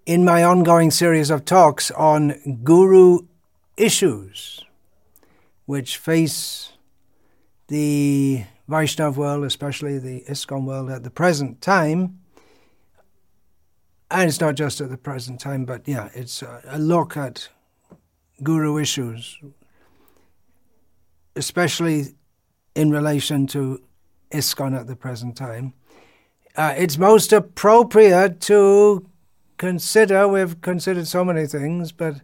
in my ongoing series of talks on guru issues which face the Vaishnav world, especially the ISKCON world at the present time. And it's not just at the present time, but yeah, it's a look at guru issues, especially in relation to ISKCON at the present time. It's most appropriate to consider, we've considered so many things, but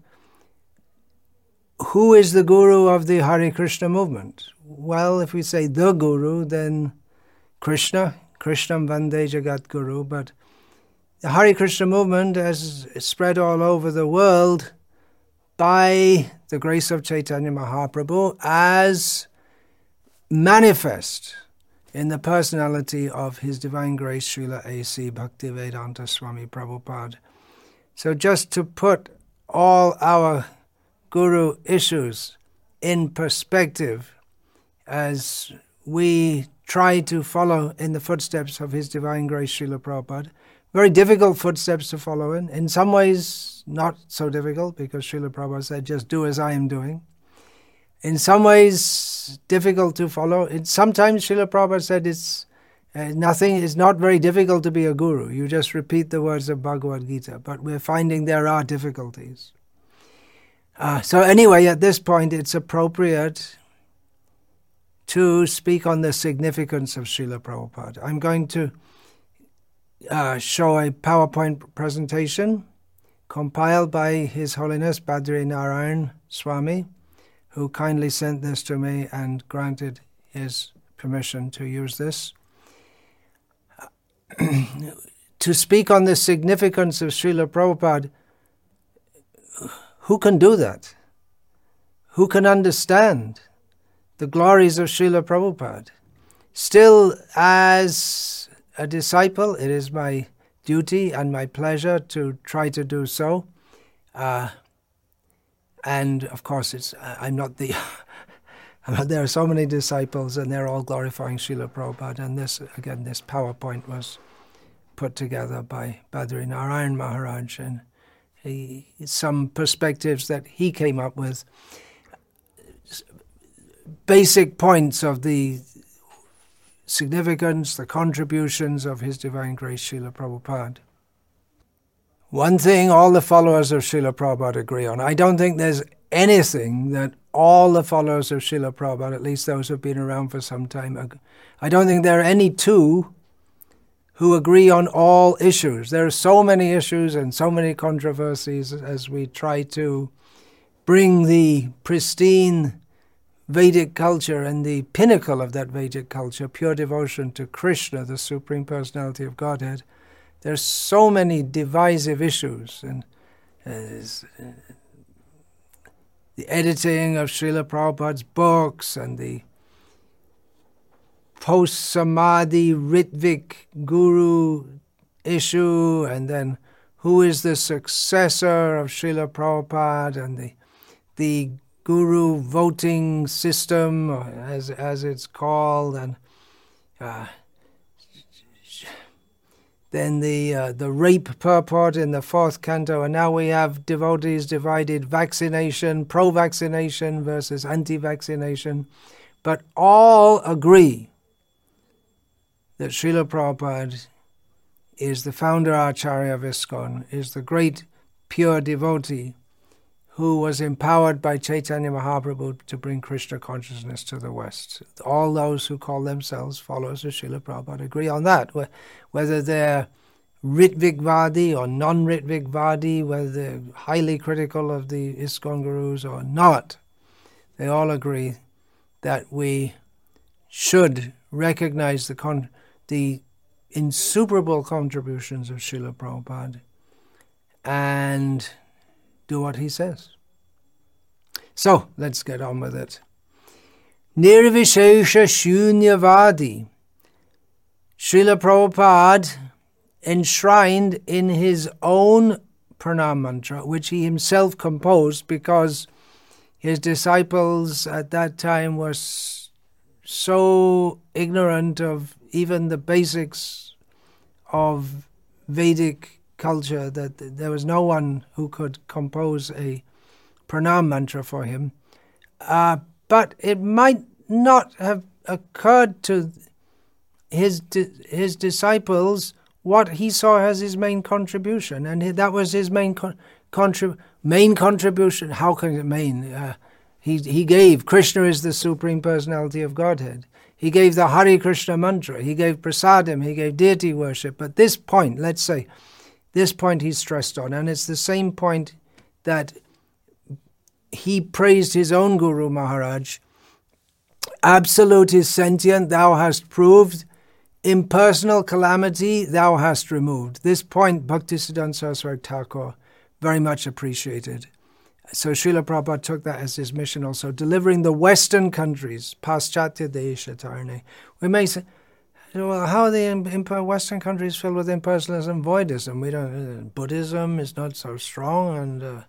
who is the guru of the Hare Krishna movement? Well, if we say the guru, then Krishnam Vande Jagat Guru, but the Hare Krishna movement has spread all over the world by the grace of Chaitanya Mahaprabhu as manifest in the personality of His Divine Grace Srila A.C. Bhaktivedanta Swami Prabhupada. So just to put all our guru issues in perspective as we try to follow in the footsteps of His Divine Grace Srila Prabhupada, very difficult footsteps to follow in some ways not so difficult because Srila Prabhupada said, just do as I am doing. In some ways, difficult to follow. Sometimes Srila Prabhupada said it's not very difficult to be a guru. You just repeat the words of Bhagavad Gita. But we're finding there are difficulties. So anyway, at this point, it's appropriate to speak on the significance of Srila Prabhupada. I'm going to show a PowerPoint presentation compiled by His Holiness Badri Narayan Swami, who kindly sent this to me and granted his permission to use this. To speak on the significance of Srila Prabhupada, who can do that? Who can understand the glories of Srila Prabhupada? Still, as a disciple, it is my duty and my pleasure to try to do so. And of course, I'm not the. There are so many disciples, and they're all glorifying Srila Prabhupada. And this PowerPoint was put together by Badri Narayan Maharaj, and some perspectives that he came up with, basic points of the significance, the contributions of His Divine Grace Srila Prabhupada. One thing all the followers of Srila Prabhupada agree on. I don't think there's anything that all the followers of Srila Prabhupada, at least those who have been around for some time, I don't think there are any two who agree on all issues. There are so many issues and so many controversies as we try to bring the pristine Vedic culture and the pinnacle of that Vedic culture, pure devotion to Krishna, the Supreme Personality of Godhead. There's so many divisive issues, and the editing of Srila Prabhupada's books and the post-Samadhi Ritvik Guru issue, and then who is the successor of Srila Prabhupada, and the Guru voting system, as it's called, and then the rape purport in the fourth canto, and now we have devotees divided, vaccination, pro-vaccination versus anti-vaccination, but all agree that Srila Prabhupada is the founder Acharya of ISKCON, is the great pure devotee who was empowered by Chaitanya Mahaprabhu to bring Krishna consciousness to the West. All those who call themselves followers of Srila Prabhupada agree on that, whether they're Ritvik-vadi or non-Ritvik-vadi, whether they're highly critical of the ISKCON gurus or not. They all agree that we should recognize the insuperable contributions of Srila Prabhupada and do what he says. So, let's get on with it. Nirvishesha Shunyavadi. Srila Prabhupada enshrined in his own pranam mantra, which he himself composed because his disciples at that time were so ignorant of even the basics of Vedic culture that there was no one who could compose a pranam mantra for him. But it might not have occurred to his disciples what he saw as his main contribution, and that was his main contribution. How can it main? He gave Krishna is the Supreme Personality of Godhead. He gave the Hare Krishna mantra. He gave prasadam. He gave deity worship. But this point, let's say, this point he stressed on, and it's the same point that he praised his own Guru Maharaj. Absolute is sentient, thou hast proved. Impersonal calamity, thou hast removed. This point Bhaktisiddhanta Saraswati Thakur very much appreciated. So Srila Prabhupada took that as his mission also, delivering the Western countries, Paschatya Desha Tarne. We may say, well, how are the Western countries filled with impersonalism and voidism? We don't. Buddhism is not so strong, and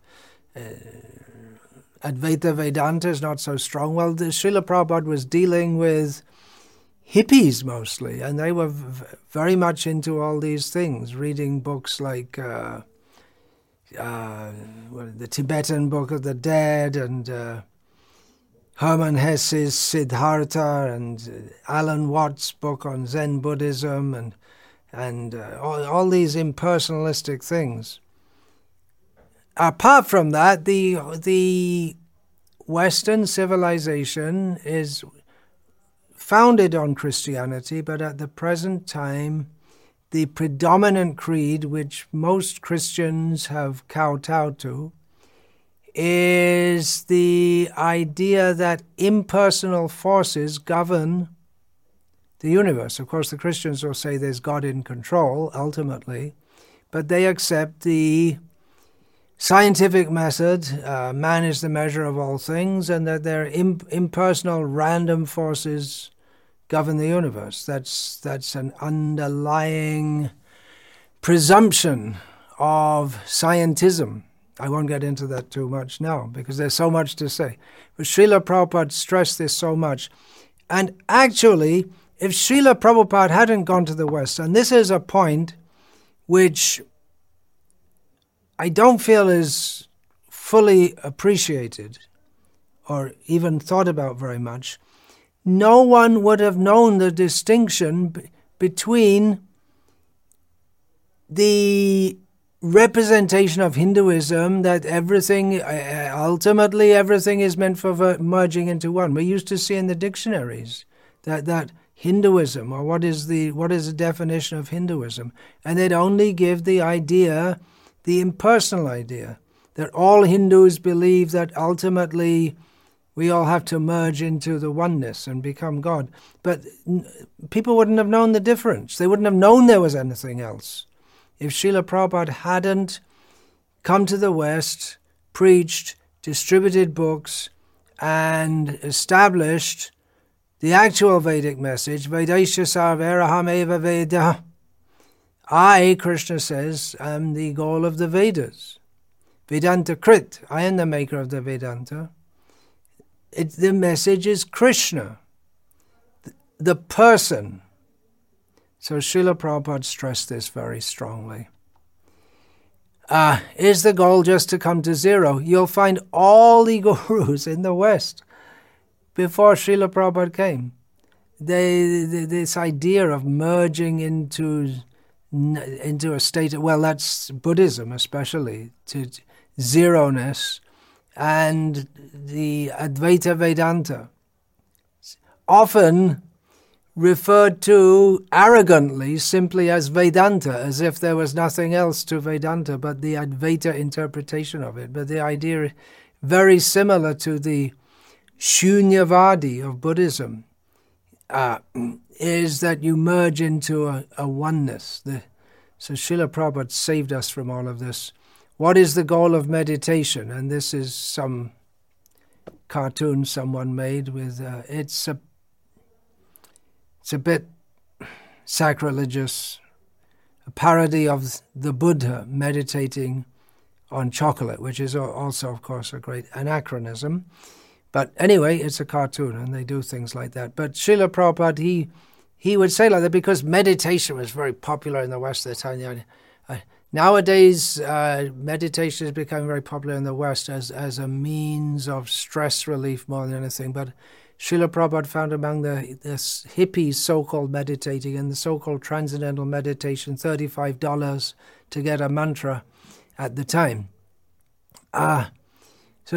Advaita Vedanta is not so strong. Well, the Srila Prabhupada was dealing with hippies mostly, and they were very much into all these things, reading books like the Tibetan Book of the Dead, and Hermann Hesse's Siddhartha, and Alan Watts' book on Zen Buddhism, and all these impersonalistic things. Apart from that, the Western civilization is founded on Christianity, but at the present time, the predominant creed, which most Christians have kowtowed to, is the idea that impersonal forces govern the universe. Of course, the Christians will say there's God in control, ultimately, but they accept the scientific method, man is the measure of all things, and that their impersonal random forces govern the universe. That's an underlying presumption of scientism. I won't get into that too much now, because there's so much to say. But Srila Prabhupada stressed this so much. And actually, if Srila Prabhupada hadn't gone to the West, and this is a point which I don't feel is fully appreciated or even thought about very much, no one would have known the distinction between the representation of Hinduism, that everything, ultimately everything is meant for merging into one. We used to see in the dictionaries that Hinduism, or what is the definition of Hinduism, and they'd only give the idea, the impersonal idea, that all Hindus believe that ultimately we all have to merge into the oneness and become God. But people wouldn't have known the difference. They wouldn't have known there was anything else. If Srila Prabhupada hadn't come to the West, preached, distributed books, and established the actual Vedic message, Vedaisya sarvaraham eva Veda, I, Krishna says, am the goal of the Vedas. Vedanta Krit, I am the maker of the Vedanta. The message is Krishna, the person. So Srila Prabhupada stressed this very strongly. Is the goal just to come to zero? You'll find all the gurus in the West before Srila Prabhupada came. This idea of merging into a state of, well, that's Buddhism especially, to zero-ness, and the Advaita Vedanta, often referred to arrogantly simply as Vedanta, as if there was nothing else to Vedanta but the Advaita interpretation of it. But the idea, very similar to the Shunyavadi of Buddhism, is that you merge into a oneness. So Srila Prabhupada saved us from all of this. What is the goal of meditation? And this is some cartoon someone made with, it's a bit sacrilegious, a parody of the Buddha meditating on chocolate, which is also, of course, a great anachronism. But anyway, it's a cartoon, and they do things like that. But Srila Prabhupada, he would say like that because meditation was very popular in the West at the time. Nowadays, meditation has become very popular in the West as a means of stress relief more than anything. But Srila Prabhupada found among the hippies so-called meditating and the so-called transcendental meditation, $35 to get a mantra at the time. So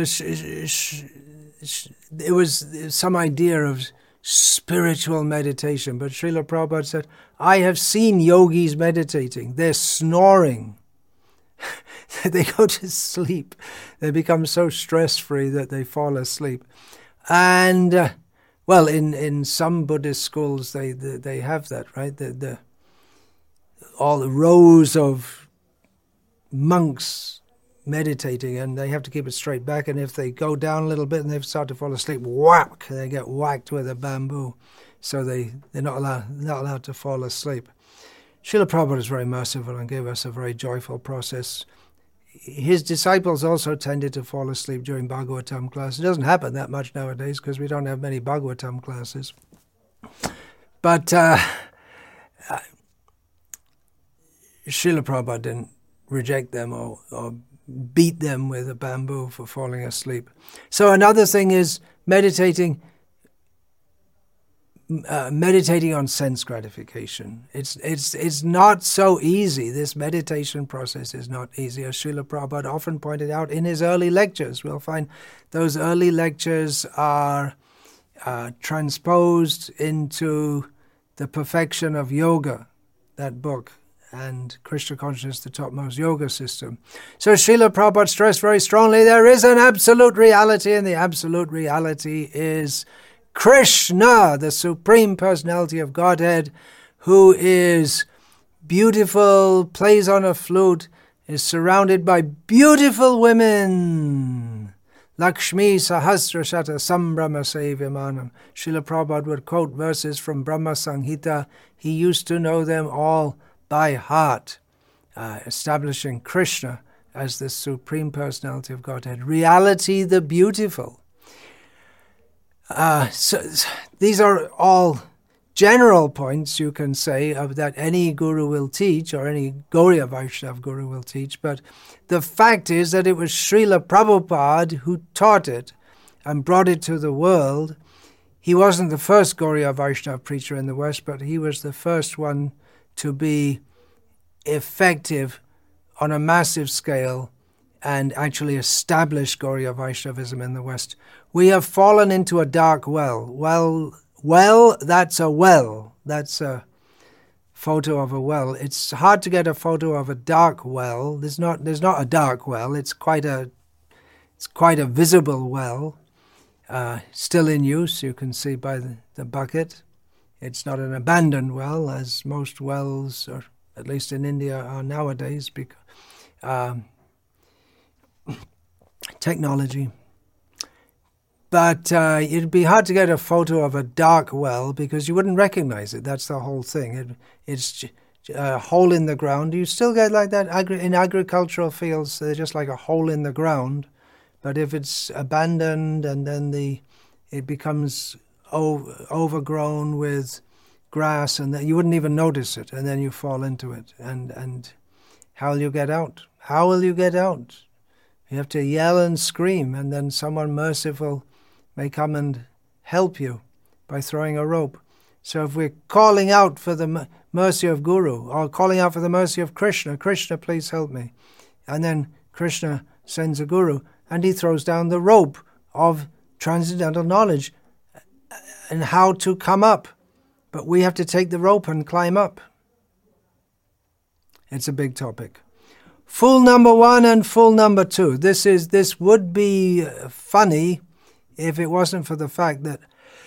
it was some idea of spiritual meditation, but Srila Prabhupada said, I have seen yogis meditating. They're snoring. They go to sleep. They become so stress-free that they fall asleep. And, well, in some Buddhist schools, they have that, right? All the rows of monks meditating, and they have to keep it straight back, and if they go down a little bit and they start to fall asleep, whack, they get whacked with a bamboo, so they're not allowed to fall asleep. Srila Prabhupada is very merciful and gave us a very joyful process. His disciples also tended to fall asleep during Bhagavatam class. It doesn't happen that much nowadays because we don't have many Bhagavatam classes. But Srila Prabhupada didn't reject them or beat them with a bamboo for falling asleep. So another thing is meditating on sense gratification. It's not so easy. This meditation process is not easy, as Srila Prabhupada often pointed out in his early lectures. We'll find those early lectures are transposed into The Perfection of Yoga, that book, and Krishna Consciousness, the Topmost Yoga System. So Srila Prabhupada stressed very strongly there is an absolute reality, and the absolute reality is Krishna, the Supreme Personality of Godhead, who is beautiful, plays on a flute, is surrounded by beautiful women. Lakshmi Sahasra Shata Sambrahma Sevimanam. Srila Prabhupada would quote verses from Brahma Samhita. He used to know them all by heart, establishing Krishna as the Supreme Personality of Godhead. Reality the beautiful. So these are all general points, you can say, of that any guru will teach, or any Gauriya Vaishnava guru will teach, but the fact is that it was Srila Prabhupada who taught it and brought it to the world. He wasn't the first Gauriya Vaishnava preacher in the West, but he was the first one to be effective on a massive scale and actually establish Gauriya Vaishnavism in the West. We have fallen into a dark well. Well, that's a well. That's a photo of a well. It's hard to get a photo of a dark well. There's not a dark well. It's quite a visible well, still in use. You can see by the bucket. It's not an abandoned well, as most wells, or at least in India, are nowadays, because technology. But it'd be hard to get a photo of a dark well because you wouldn't recognize it. That's the whole thing. It's a hole in the ground. You still get like that in agricultural fields. They're just like a hole in the ground. But if it's abandoned and then it becomes overgrown with grass, and you wouldn't even notice it, and then you fall into it. And how will you get out? How will you get out? You have to yell and scream, and then someone merciful may come and help you by throwing a rope. So if we're calling out for the mercy of Guru, or calling out for the mercy of Krishna, Krishna, please help me. And then Krishna sends a Guru, and he throws down the rope of transcendental knowledge and how to come up. But we have to take the rope and climb up. It's a big topic. Fool number 1 and fool number 2. This would be funny if it wasn't for the fact that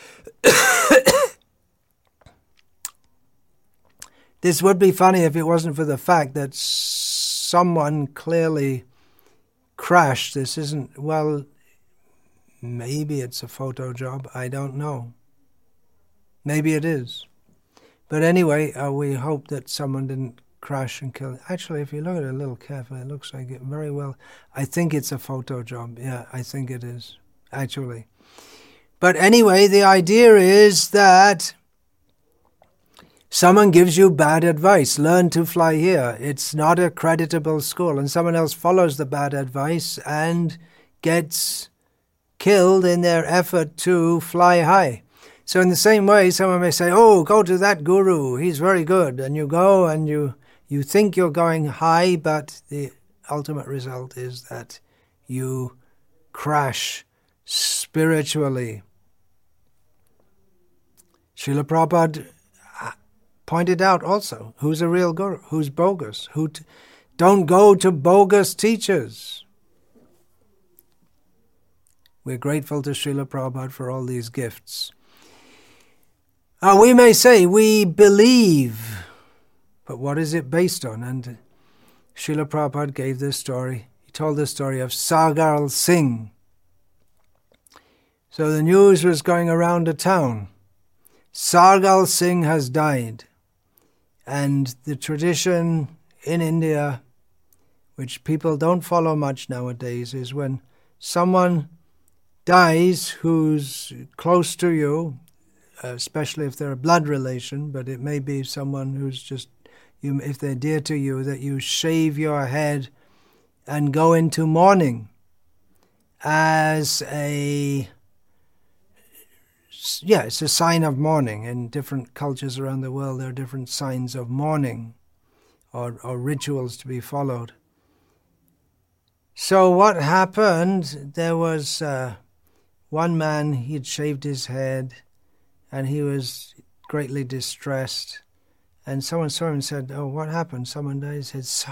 this would be funny if it wasn't for the fact that someone clearly crashed. This isn't, well, maybe it's a photo job. I don't know. Maybe it is. But anyway, we hope that someone didn't crash and kill. Actually, if you look at it a little carefully, it looks like it very well. I think it's a photo job. Yeah, I think it is, actually. But anyway, the idea is that Someone gives you bad advice, learn to fly here. It's not a creditable school, and someone else follows the bad advice and gets killed in their effort to fly high. So in the same way, someone may say, oh, go to that guru, he's very good. And you go and you think you're going high, but the ultimate result is that you crash spiritually. Srila Prabhupada pointed out also, who's a real guru, who's bogus, don't go to bogus teachers. We're grateful to Srila Prabhupada for all these gifts. We may say we believe, but what is it based on? And Srila Prabhupada gave this story. He told the story of Sargal Singh. So the news was going around the town. Sargal Singh has died. And the tradition in India, which people don't follow much nowadays, is when someone dies who's close to you, especially if they're a blood relation, but it may be someone who's just, if they're dear to you, that you shave your head and go into mourning as it's a sign of mourning. In different cultures around the world, there are different signs of mourning or rituals to be followed. So what happened, there was one man, he had shaved his head, and he was greatly distressed. And someone saw him and said, oh, what happened? Someone died. He said,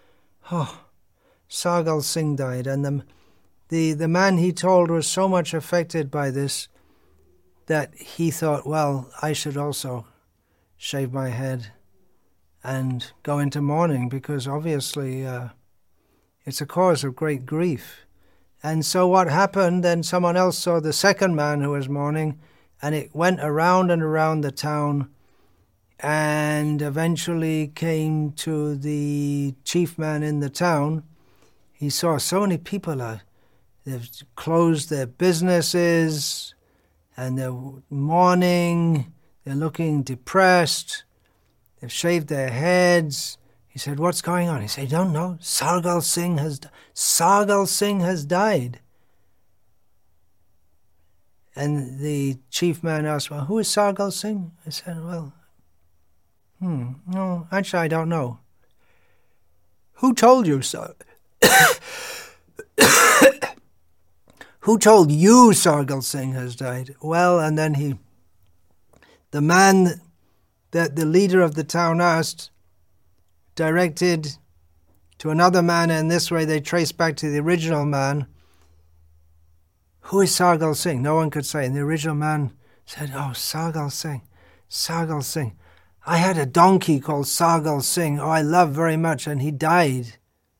Sargal Singh died. And the man he told was so much affected by this that he thought, well, I should also shave my head and go into mourning, because obviously it's a cause of great grief. And so what happened, then someone else saw the second man who was mourning, and it went around and around the town and eventually came to the chief man in the town. He saw so many people, they've closed their businesses, and they're mourning, they're looking depressed, they've shaved their heads. He said, what's going on? He said, I don't know. Sargal Singh has died. And the chief man asked, well, who is Sargal Singh? I said, well, no, actually I don't know. Who told you so? Who told you Sargal Singh has died? Well, and then the man that the leader of the town asked, directed to another man, and this way they traced back to the original man. Who is Sargal Singh? No one could say. And the original man said, oh, Sargal Singh. I had a donkey called Sargal Singh, I love very much, and he died.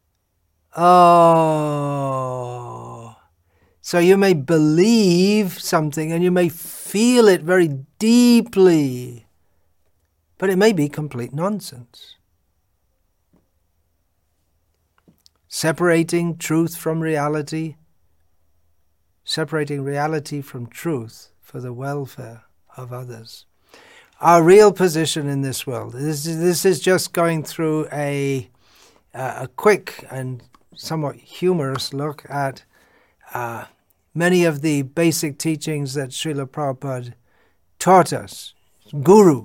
Oh. So you may believe something and you may feel it very deeply, but it may be complete nonsense. Separating truth from reality, separating reality from truth for the welfare of others. Our real position in this world, this is just going through a quick and somewhat humorous look at many of the basic teachings that Srila Prabhupada taught us. Guru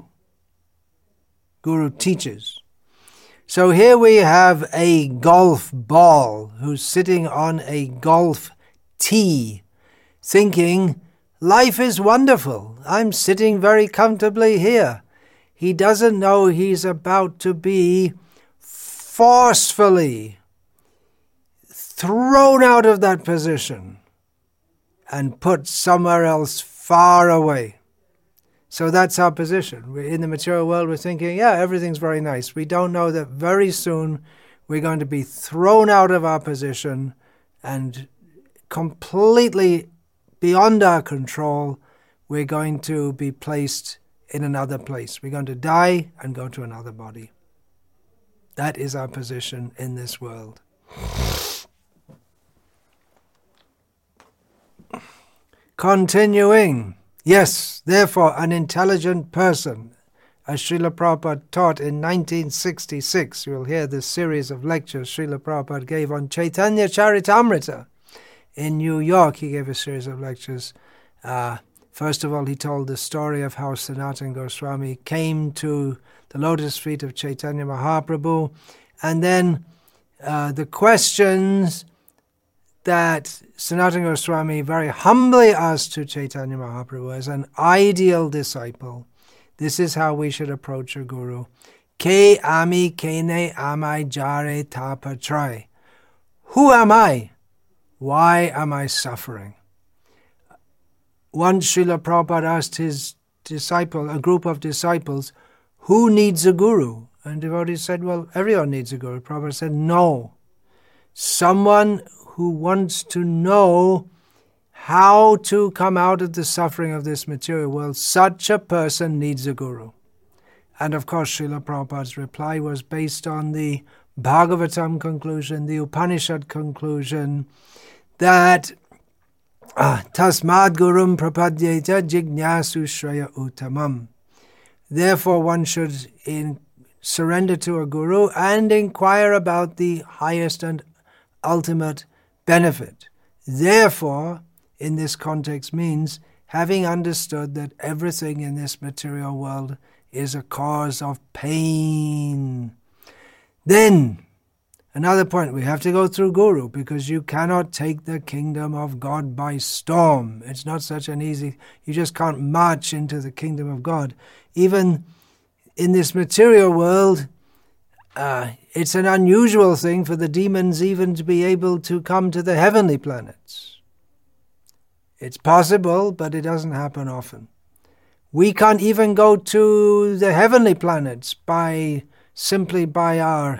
teaches. So here we have a golf ball who's sitting on a golf tee, thinking, life is wonderful. I'm sitting very comfortably here. He doesn't know he's about to be forcefully thrown out of that position and put somewhere else far away. So that's our position. In the material world, we're thinking, yeah, everything's very nice. We don't know that very soon we're going to be thrown out of our position and completely beyond our control, we're going to be placed in another place. We're going to die and go to another body. That is our position in this world. Continuing. Yes, therefore, an intelligent person, as Srila Prabhupada taught in 1966. You'll hear this series of lectures Srila Prabhupada gave on Chaitanya Charitamrita. In New York, he gave a series of lectures. First of all, he told the story of how Sanatana Goswami came to the lotus feet of Chaitanya Mahaprabhu, and then the questions that Sanatana Goswami very humbly asked to Chaitanya Mahaprabhu as an ideal disciple. This is how we should approach a guru. Ke ami kene amai jare tapatrai. Who am I? Why am I suffering? Once Srila Prabhupada asked his disciple, a group of disciples, who needs a guru? And devotees said, well, everyone needs a guru. Prabhupada said, no. Someone who wants to know how to come out of the suffering of this material world, such a person needs a guru. And of course, Srila Prabhupada's reply was based on the Bhagavatam conclusion, the Upanishad conclusion, that Tasmad Gurum Prapadyeta Jignasu Shraya Uttamam. Therefore, one should surrender to a guru and inquire about the highest and ultimate benefit. Therefore, in this context means having understood that everything in this material world is a cause of pain. Then, another point, we have to go through guru, because you cannot take the kingdom of God by storm. It's not such an easy, you just can't march into the kingdom of God. Even in this material world, it's an unusual thing for the demons even to be able to come to the heavenly planets. It's possible, but it doesn't happen often. We can't even go to the heavenly planets simply by our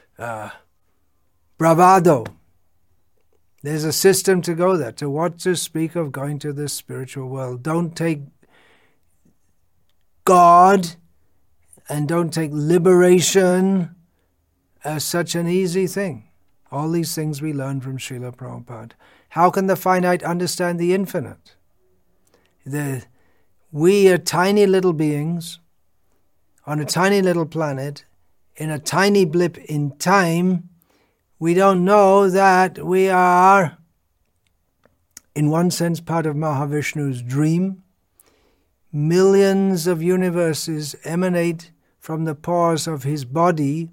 bravado. There's a system to go there. To what to speak of going to the spiritual world? Don't take God and don't take liberation as such an easy thing. All these things we learn from Srila Prabhupada. How can the finite understand the infinite? We are tiny little beings on a tiny little planet in a tiny blip in time. We don't know that we are, in one sense, part of Mahavishnu's dream. Millions of universes emanate from the pores of his body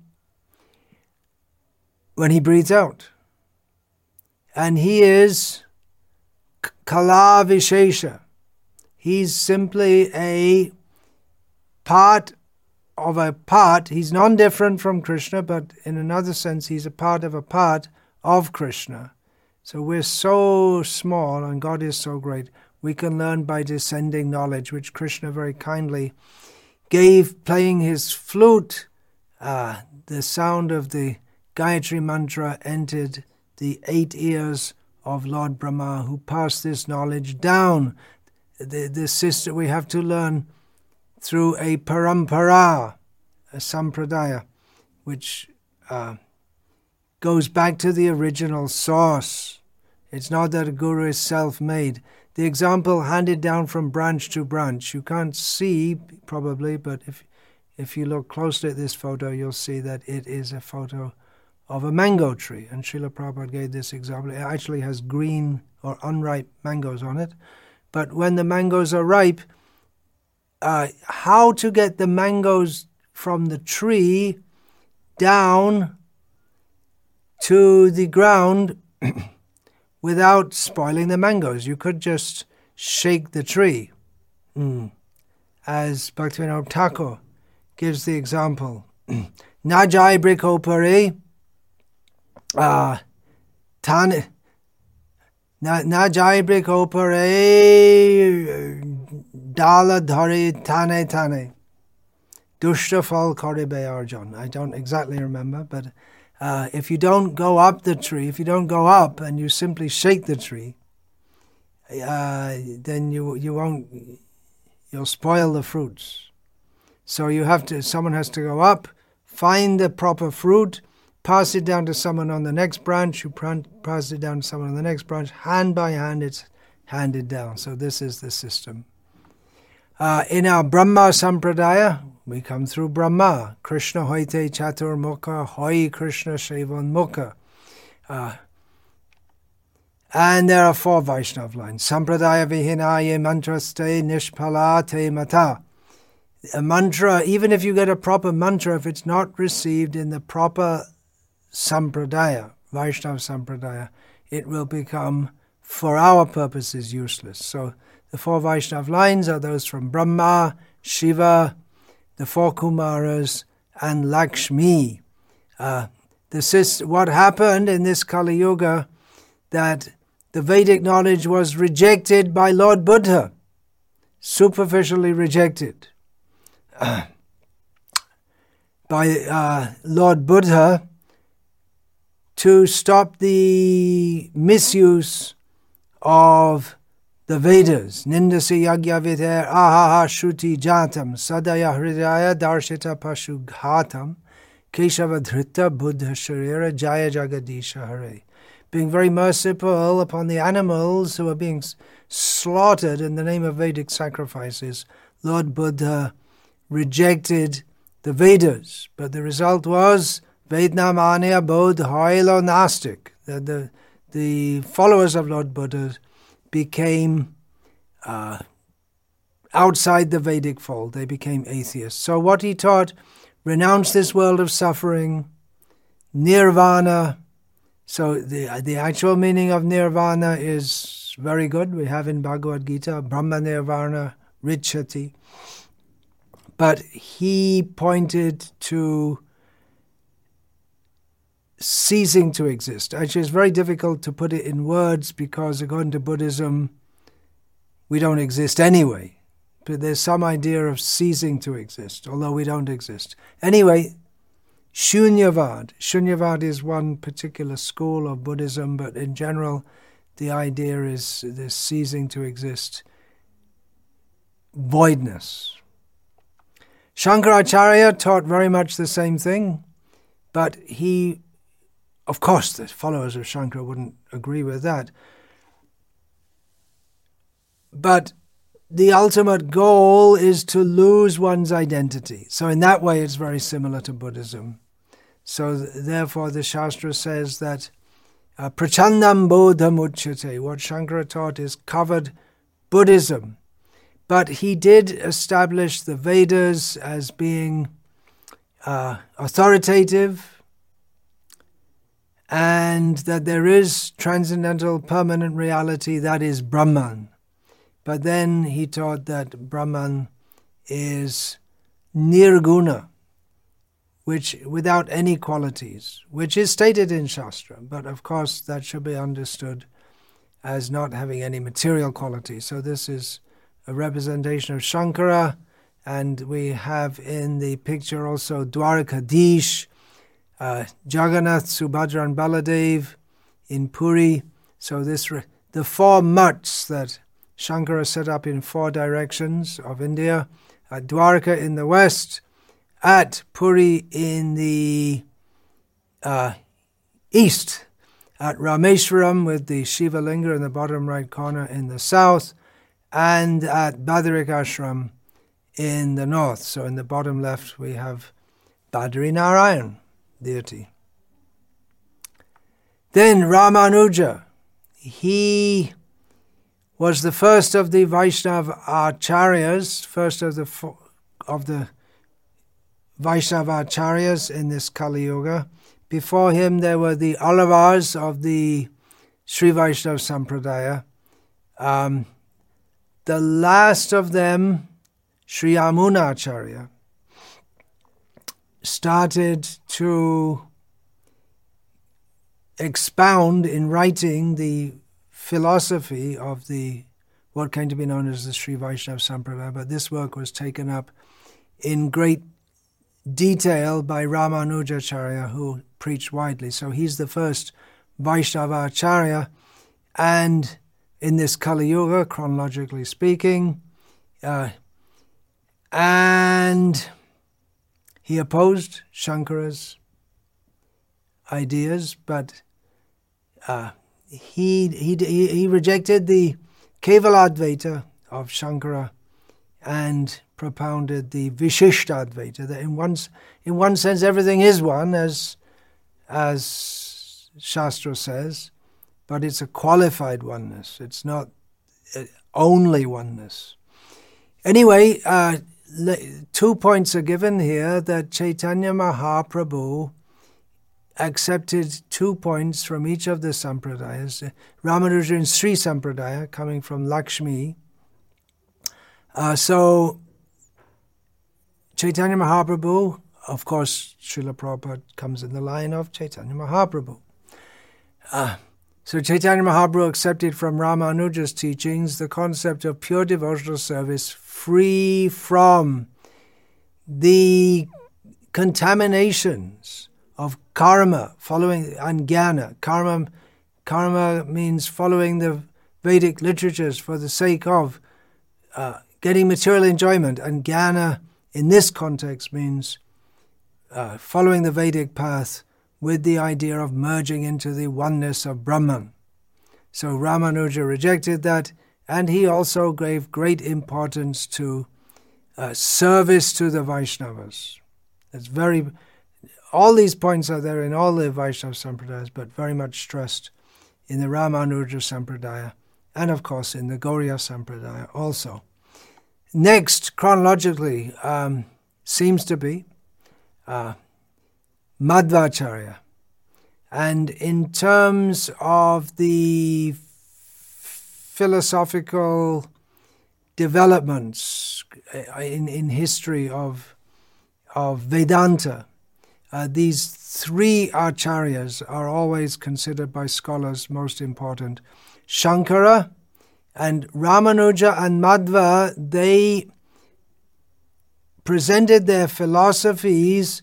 when he breathes out. And he is Kala Vishesha. He's simply a part of a part. He's non-different from Krishna, but in another sense, he's a part of Krishna. So we're so small and God is so great. We can learn by descending knowledge, which Krishna very kindly gave, playing his flute. The sound of the Gayatri mantra entered the 8 ears of Lord Brahma, who passed this knowledge down. The system we have to learn through a parampara, a sampradaya, which goes back to the original source. It's not that a guru is self-made. The example handed down from branch to branch, you can't see probably, but if you look closely at this photo, you'll see that it is a photo of a mango tree. And Srila Prabhupada gave this example. It actually has green or unripe mangoes on it. But when the mangoes are ripe, how to get the mangoes from the tree down to the ground without spoiling the mangoes. You could just shake the tree, as Bhaktivinoda Thakur gives the example. Na jai briko pare, tane, na jai briko pare, dala dhari tane tane. Dushta fal karibe arjan. I don't exactly remember, but if you don't go up the tree, if you don't go up and you simply shake the tree, then you'll spoil the fruits. So someone has to go up, find the proper fruit, pass it down to someone on the next branch, who pass it down to someone on the next branch, hand by hand it's handed down. So this is the system. In our Brahma Sampradaya, we come through Brahma. Krishna hoite chatur mukha, hoi Krishna Shaivan mukha. And there are 4 Vaishnav lines. Sampradaya vihinaye mantraste nishpalate mata. A mantra, even if you get a proper mantra, if it's not received in the proper Sampradaya, Vaishnav Sampradaya, it will become, for our purposes, useless. So the 4 Vaishnav lines are those from Brahma, Shiva, the 4 Kumaras, and Lakshmi. What happened in this Kali Yuga, that the Vedic knowledge was rejected by Lord Buddha, superficially rejected. By Lord Buddha, to stop the misuse of the Vedas. Nindasi yagya viter ahaha shruti jatam sadaya hridaya darshita pashu ghatam keshava dhrita buddha sharira jaya jagadisha hare. Being very merciful upon the animals who are being slaughtered in the name of Vedic sacrifices, Lord Buddha rejected the Vedas. But the result was Vednamanya Bodh Hailo Nastic. The followers of Lord Buddha became outside the Vedic fold. They became atheists. So what he taught, renounce this world of suffering, nirvana. So the actual meaning of nirvana is very good. We have in Bhagavad Gita, Brahma Nirvana Richati. But he pointed to ceasing to exist. Actually, it's very difficult to put it in words because according to Buddhism, we don't exist anyway. But there's some idea of ceasing to exist, although we don't exist. Anyway, Shunyavad. Shunyavad is one particular school of Buddhism, but in general, the idea is this ceasing to exist, voidness. Shankaracharya taught very much the same thing, but he, of course, the followers of Shankara wouldn't agree with that. But the ultimate goal is to lose one's identity. So in that way, it's very similar to Buddhism. So therefore, the Shastra says that Prachandam Bodham Uchyate, what Shankara taught is covered Buddhism. But he did establish the Vedas as being authoritative, and that there is transcendental permanent reality, that is Brahman. But then he taught that Brahman is nirguna, which without any qualities, which is stated in Shastra, but of course that should be understood as not having any material qualities. So this is a representation of Shankara, and we have in the picture also Dwarkadish, Jagannath, Subhadra and Baladev in Puri. So the 4 mutts that Shankara set up in 4 directions of India, at Dwarka in the west, at Puri in the east, at Rameshwaram with the Shiva Linga in the bottom right corner in the south, and at Badarikashram in the north. So in the bottom left we have Badri Narayan deity. Then Ramanuja, he was the first of the Vaishnava Acharyas, first of the Vaishnava Acharyas in this Kali Yuga. Before him there were the Alavars of the Sri Vaishnava Sampradaya. The last of them, Sri Yamuna Acharya, started to expound in writing the philosophy of what came to be known as the Sri Vaishnava Sampradaya, but this work was taken up in great detail by Ramanujacharya, who preached widely. So he's the first Vaishnava Acharya, and in this Kali Yuga, chronologically speaking, and he opposed Shankara's ideas, but he rejected the Kevaladvaita of Shankara, and propounded the Vishishtadvaita, that in one sense everything is one, as Shastra says, but it's a qualified oneness. It's not only oneness. Anyway, 2 points are given here that Chaitanya Mahaprabhu accepted 2 points from each of the sampradayas. Ramanuja in Sri Sampradaya, coming from Lakshmi. So Chaitanya Mahaprabhu, of course, Srila Prabhupada comes in the line of Chaitanya Mahaprabhu. So Chaitanya Mahaprabhu accepted from Ramanuja's teachings the concept of pure devotional service free from the contaminations of karma, following, and jnana. Karma means following the Vedic literatures for the sake of getting material enjoyment, and jnana in this context means following the Vedic path with the idea of merging into the oneness of Brahman. So Ramanuja rejected that, and he also gave great importance to service to the Vaishnavas. All these points are there in all the Vaishnava Sampradayas, but very much stressed in the Ramanuja Sampradaya, and of course in the Gauriya Sampradaya also. Next, chronologically, seems to be Madhvacharya. And in terms of the philosophical developments in history of Vedanta, these 3 acharyas are always considered by scholars most important. Shankara and Ramanuja and Madhva, they presented their philosophies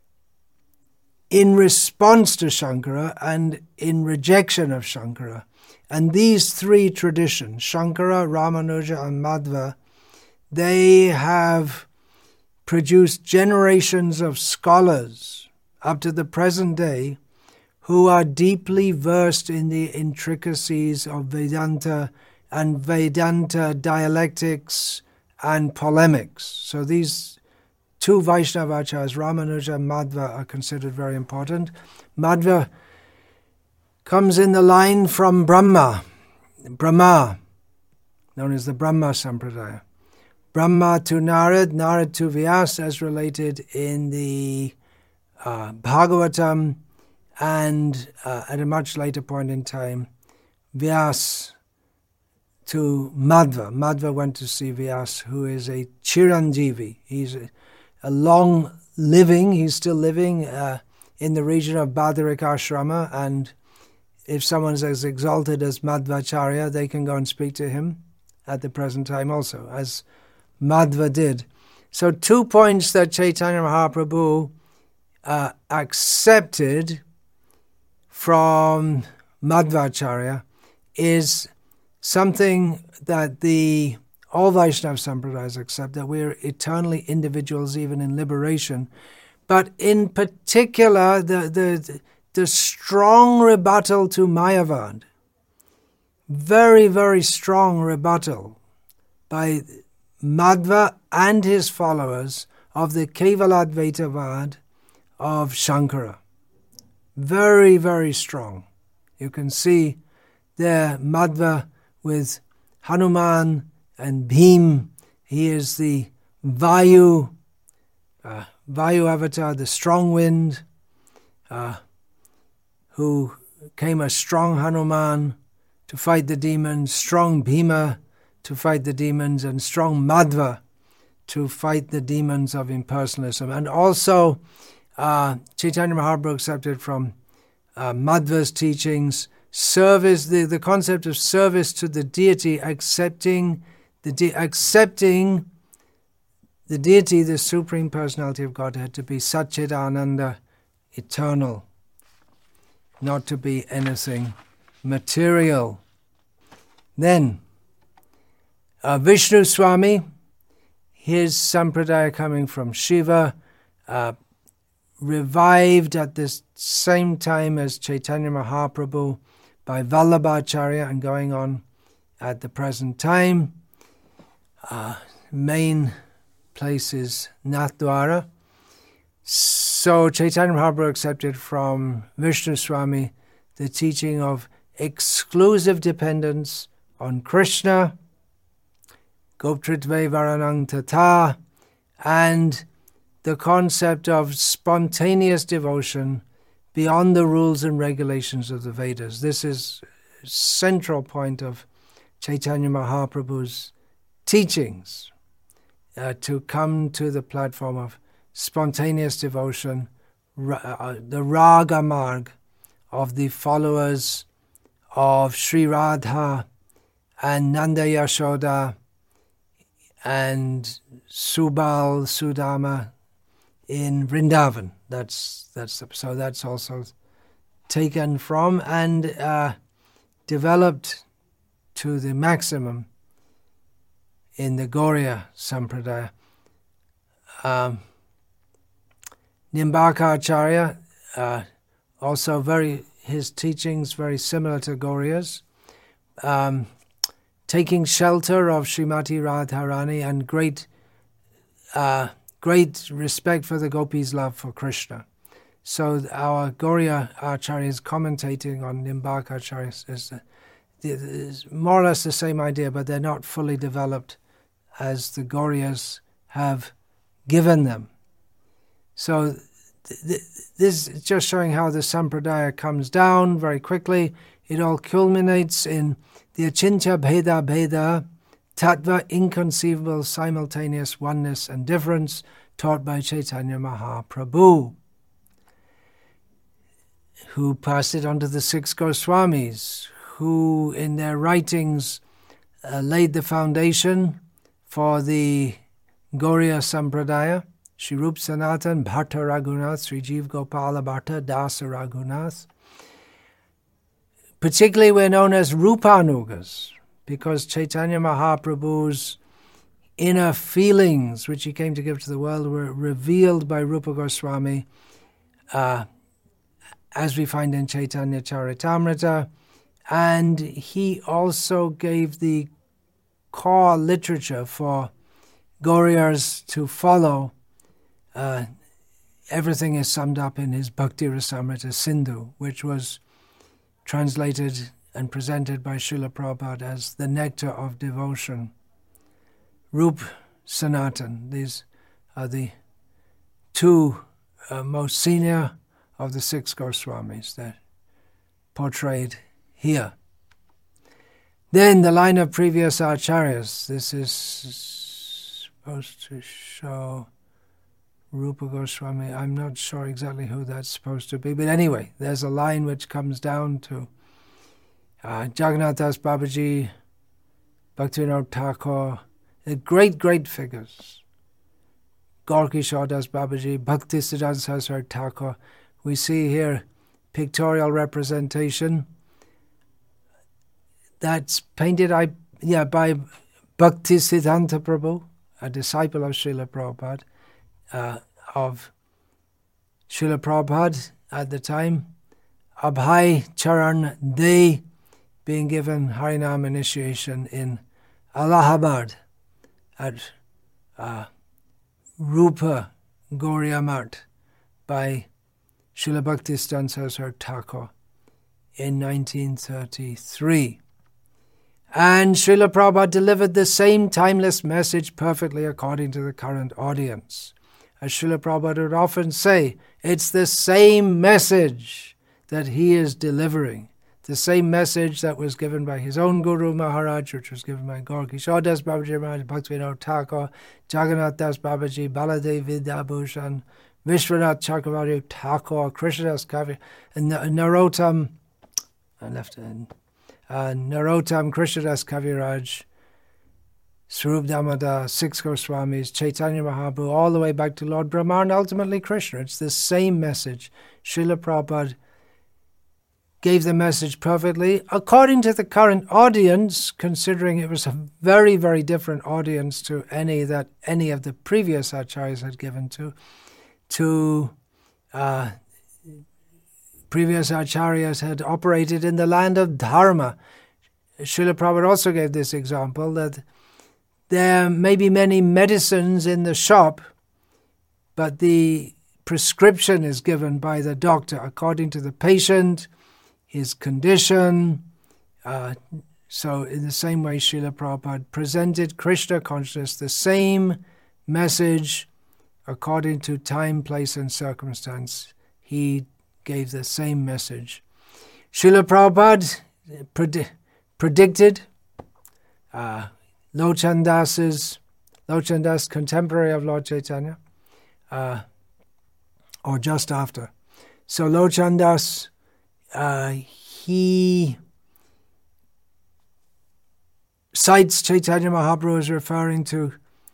in response to Shankara and in rejection of Shankara. And these 3 traditions, Shankara, Ramanuja, and Madhva, they have produced generations of scholars up to the present day who are deeply versed in the intricacies of Vedanta and Vedanta dialectics and polemics. So these 2 Vaishnava acharyas, Ramanuja and Madhva, are considered very important. Madhva comes in the line from Brahma, known as the Brahma Sampradaya. Brahma to Narad, Narad to Vyas, as related in the Bhagavatam, and at a much later point in time, Vyas to Madhva. Madhva went to see Vyas, who is a Chiranjeevi. He's a long living, he's still living in the region of Badarik Ashrama, and if someone's as exalted as Madhvacharya, they can go and speak to him at the present time also, as Madhva did. So 2 points that Chaitanya Mahaprabhu accepted from Madhvacharya is something that all Vaishnava Sampradayas accept, that we're eternally individuals even in liberation. But in particular, the strong rebuttal to Mayavad, very, very strong rebuttal by Madhva and his followers of the Kevaladvaitavad of Shankara. Very, very strong. You can see there Madhva with Hanuman and Bhim. He is the Vayu avatar, the strong wind, who came a strong Hanuman to fight the demons, strong Bhima to fight the demons, and strong Madhva to fight the demons of impersonalism. And also Chaitanya Mahaprabhu accepted from Madhva's teachings service, the concept of service to the deity, accepting the deity, the Supreme Personality of Godhead, to be Satchidananda, eternal, not to be anything material. Then Vishnu Swami, his sampradaya coming from Shiva, revived at the same time as Chaitanya Mahaprabhu by Vallabhacharya and going on at the present time. main place is Nathdwara. So Chaitanya Mahaprabhu accepted from Vishnu Swami the teaching of exclusive dependence on Krishna, Goptritve Varanang Tata, and the concept of spontaneous devotion beyond the rules and regulations of the Vedas. This is a central point of Chaitanya Mahaprabhu's teachings, to come to the platform of spontaneous devotion, the Raga Marg of the followers of Sri Radha and Nanda Yashoda and Subal Sudama in Vrindavan. So that's also taken from and developed to the maximum in the Gauriya Sampradaya. Nimbaka Acharya, also his teachings very similar to Gauriya's, taking shelter of Srimati Radharani and great respect for the gopis' love for Krishna. So our Gauriya Acharya is commentating on Nimbaka Acharya is more or less the same idea, but they're not fully developed as the Gauriyas have given them. So this is just showing how the Sampradaya comes down very quickly. It all culminates in the Achintya Bheda Bheda, Tattva inconceivable simultaneous oneness and difference taught by Chaitanya Mahaprabhu, who passed it on to the 6 Goswamis, who in their writings laid the foundation for the Gauriya Sampradaya. Shri Rup Sanatan Bharta Raghunath, Sri Jeev Gopala Bharta Dasa Raghunath. Particularly we're known as Rupanugas, because Chaitanya Mahaprabhu's inner feelings, which he came to give to the world, were revealed by Rupa Goswami, as we find in Chaitanya Charitamrita. And he also gave the core literature for Gauriyas to follow. Everything is summed up in his Bhakti Rasamrita Sindhu, which was translated and presented by Srila Prabhupada as the nectar of devotion. Rup Sanatan, these are the two most senior of the 6 Goswamis that portrayed here. Then the line of previous acharyas. This is supposed to show Rupa Goswami. I'm not sure exactly who that's supposed to be, but anyway, there's a line which comes down to Jagannath Das Babaji, Bhaktivinoda Thakur, great figures. Gaurkishore Das Babaji, Bhaktisiddhanta Saraswati Thakur. We see here pictorial representation that's painted by Bhaktisiddhanta Prabhu, a disciple of Srila Prabhupada, of Srila Prabhupada at the time, Abhay Charan Dey being given Harinam initiation in Allahabad at Rupa Gauriya Math by Srila Bhaktisiddhanta Saraswati Thakur in 1933. And Srila Prabhupada delivered the same timeless message perfectly according to the current audience. As Srila Prabhupada would often say, it's the same message that he is delivering. The same message that was given by his own Guru Maharaj, which was given by Gaurkishore Das Babaji Maharaj, Bhaktivinoda Thakur, Jagannath Das Babaji, Baladev Vidyabhushan, Vishwanath Chakravarti Thakur, Krishnadas Kavi, and Narottam, Narottam Krishnadas Kaviraj, Swarup Damodar, 6 Goswamis, Chaitanya Mahaprabhu, all the way back to Lord Brahma and ultimately Krishna. It's the same message. Srila Prabhupada gave the message perfectly according to the current audience, considering it was a very, very different audience to any that any of the previous acharyas had given to previous acharyas had operated in the land of dharma. Srila Prabhupada also gave this example that there may be many medicines in the shop, but the prescription is given by the doctor according to the patient, his condition. So in the same way, Srila Prabhupada presented Krishna consciousness, the same message according to time, place, and circumstance. He gave the same message. Srila Prabhupada predicted Lochan Das, contemporary of Lord Chaitanya, or just after. So Lochan Das, he cites Chaitanya Mahaprabhu as referring to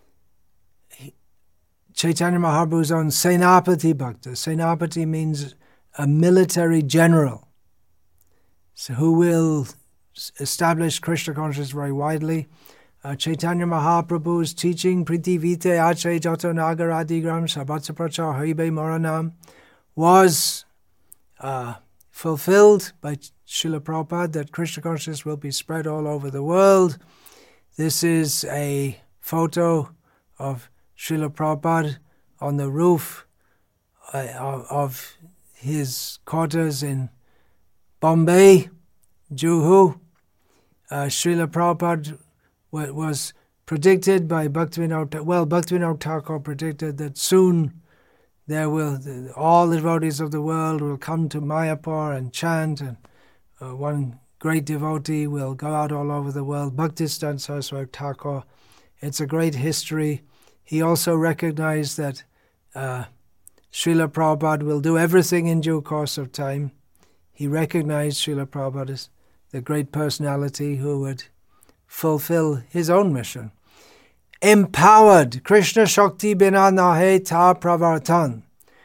Chaitanya Mahaprabhu's own Senapati Bhakta. Senapati means a military general, so who will establish Krishna consciousness very widely. Chaitanya Mahaprabhu's teaching, Priti Vite Ache Jato Nagaradigram Sabatsa Pracha Haribe Moranam, was fulfilled by Srila Prabhupada, that Krishna consciousness will be spread all over the world. This is a photo of Srila Prabhupada on the roof of his quarters in Bombay, Juhu. Srila Prabhupada was predicted by Bhaktivinoda Thakur predicted that soon all the devotees of the world will come to Mayapur and chant, and one great devotee will go out all over the world, Bhaktisiddhanta Saraswati Thakur. It's a great history. He also recognized that Srila Prabhupada will do everything in due course of time. He recognized Srila Prabhupada as the great personality who would fulfill his own mission. Empowered, Krishna Shakti Bina Nahe Ta Pravartan.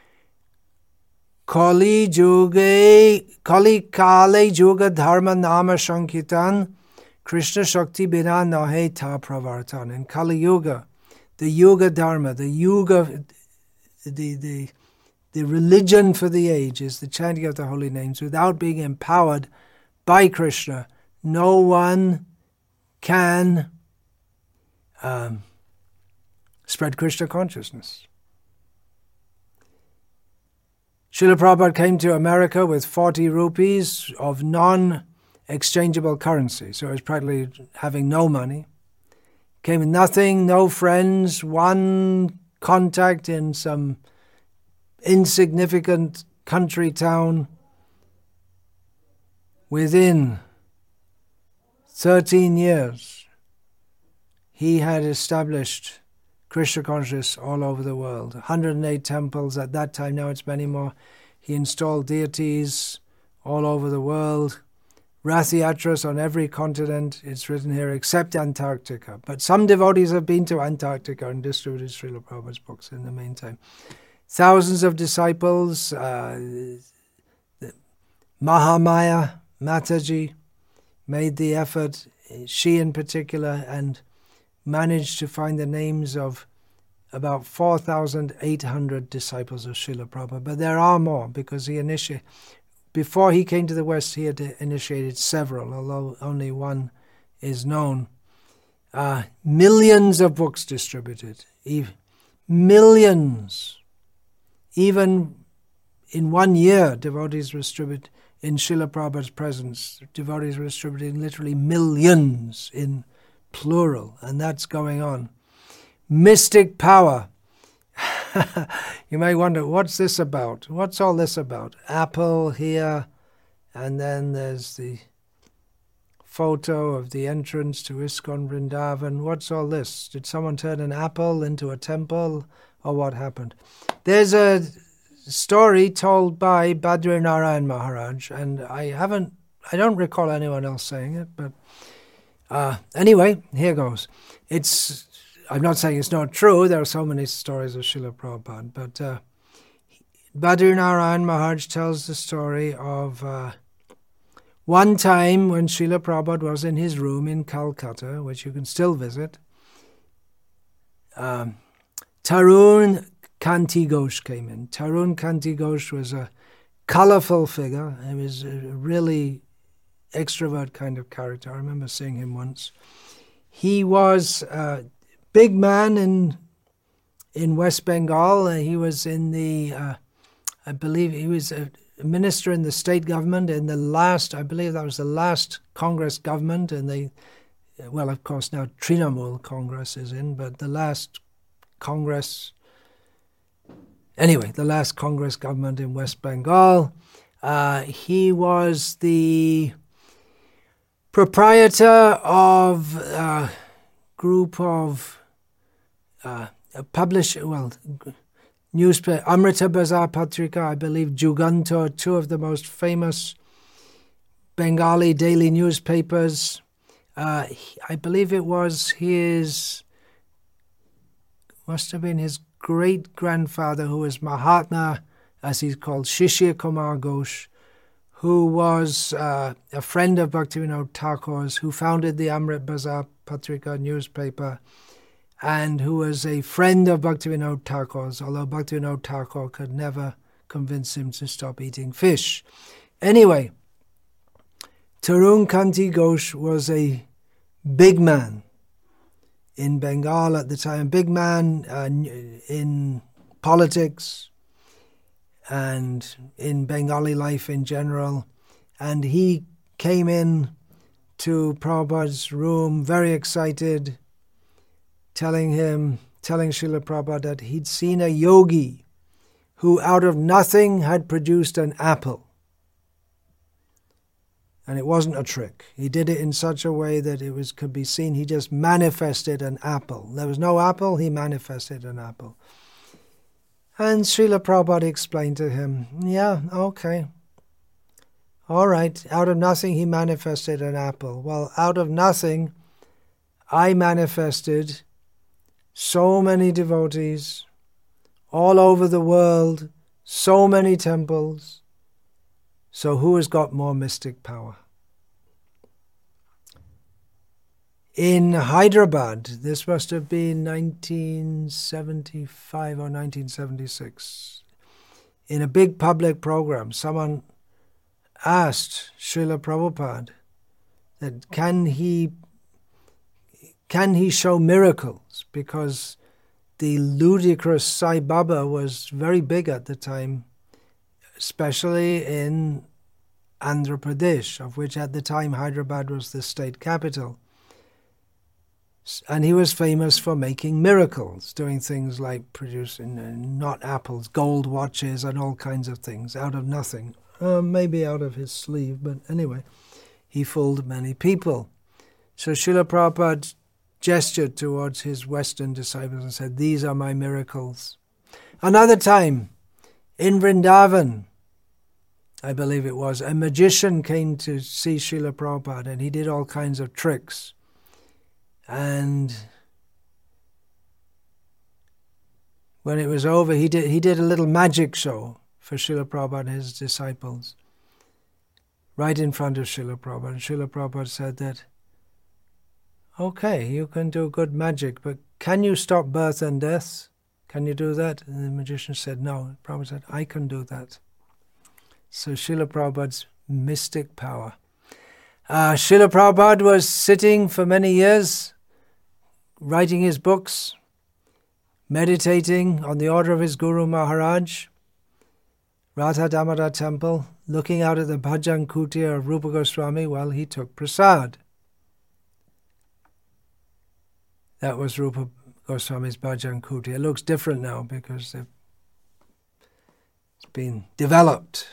Kali Kale Juga Dharma Nama Shankitan. Krishna Shakti Bina Nahe Ta Pravartan. In Kali Yuga, the Yuga Dharma, the religion for the age is the chanting of the holy names. Without being empowered by Krishna, no one can spread Krishna consciousness. Srila Prabhupada came to America with 40 rupees of non-exchangeable currency, so he was practically having no money. Came with nothing, no friends, one contact in some insignificant country town. Within 13 years, he had established Krishna consciousness all over the world. 108 temples at that time, now it's many more. He installed deities all over the world. Rath Yatras on every continent, it's written here, except Antarctica. But some devotees have been to Antarctica and distributed Srila Prabhupada's books in the meantime. Thousands of disciples, Mahamaya Mataji made the effort, she in particular, and managed to find the names of about 4,800 disciples of Srila Prabhupada. But there are more, because before he came to the West, he had initiated several, although only one is known. Millions of books distributed. Millions. Even in 1 year, devotees were distributed in Srila Prabhupada's presence. Devotees were distributing literally millions in plural, and that's going on. Mystic power. You may wonder, what's this about? What's all this about? Apple here, and then there's the photo of the entrance to ISKCON Vrindavan. What's all this? Did someone turn an apple into a temple, or what happened? There's a story told by Badri Narayan Maharaj, and I don't recall anyone else saying it, but anyway, here goes. I'm not saying it's not true, there are so many stories of Srila Prabhupada, but Badri Narayan Maharaj tells the story of one time when Srila Prabhupada was in his room in Calcutta, which you can still visit. Tarun Kanti Ghosh came in. Tarun Kanti Ghosh was a colorful figure. He was a really extrovert kind of character. I remember seeing him once. He was big man in West Bengal. He was in the, I believe he was a minister in the state government in the last, I believe that was the last Congress government, and well, of course now Trinamool Congress is in, but the last Congress, anyway, the last Congress government in West Bengal. He was the proprietor of a group of newspaper, Amrita Bazar Patrika, I believe Jugantar, two of the most famous Bengali daily newspapers. I believe it was must have been his great-grandfather, who was Mahatma, as he's called, Shishir Kumar Ghosh, who was a friend of Bhaktivinoda Thakur's, who founded the Amrit Bazar Patrika newspaper, and who was a friend of Bhaktivinoda Thakur's, although Bhaktivinoda Thakur could never convince him to stop eating fish. Anyway, Tarun Kanti Ghosh was a big man in Bengal at the time, big man in politics and in Bengali life in general. And he came in to Prabhupada's room very excited, telling Srila Prabhupada that he'd seen a yogi who out of nothing had produced an apple. And it wasn't a trick. He did it in such a way that could be seen. He just manifested an apple. There was no apple, he manifested an apple. And Srila Prabhupada explained to him, yeah, okay. All right, out of nothing he manifested an apple. Well, out of nothing, I manifested so many devotees all over the world, so many temples. So who has got more mystic power? In Hyderabad, this must have been 1975 or 1976, in a big public program, someone asked Srila Prabhupada that can he show miracles, because the ludicrous Sai Baba was very big at the time, especially in Andhra Pradesh, of which at the time Hyderabad was the state capital. And he was famous for making miracles, doing things like producing, not apples, gold watches and all kinds of things out of nothing. Maybe out of his sleeve, but anyway, he fooled many people. So Srila Prabhupada gestured towards his Western disciples and said, "These are my miracles." Another time, in Vrindavan, I believe it was, a magician came to see Srila Prabhupada, and he did all kinds of tricks. And when it was over, he did a little magic show for Srila Prabhupada and his disciples, right in front of Srila Prabhupada. And Srila Prabhupada said that, okay, you can do good magic, but can you stop birth and death? Can you do that? And the magician said, no. Prabhupada said, I can do that. So Srila Prabhupada's mystic power. Srila Prabhupada was sitting for many years, writing his books, meditating on the order of his Guru Maharaj, Radha Damodar temple, looking out at the bhajan kutir of Rupa Goswami while he took prasad. That was Rupa Goswami's bhajan kutir. It looks different now because it's been developed.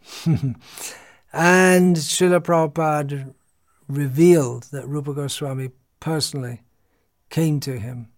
And Srila Prabhupada revealed that Rupa Goswami personally came to him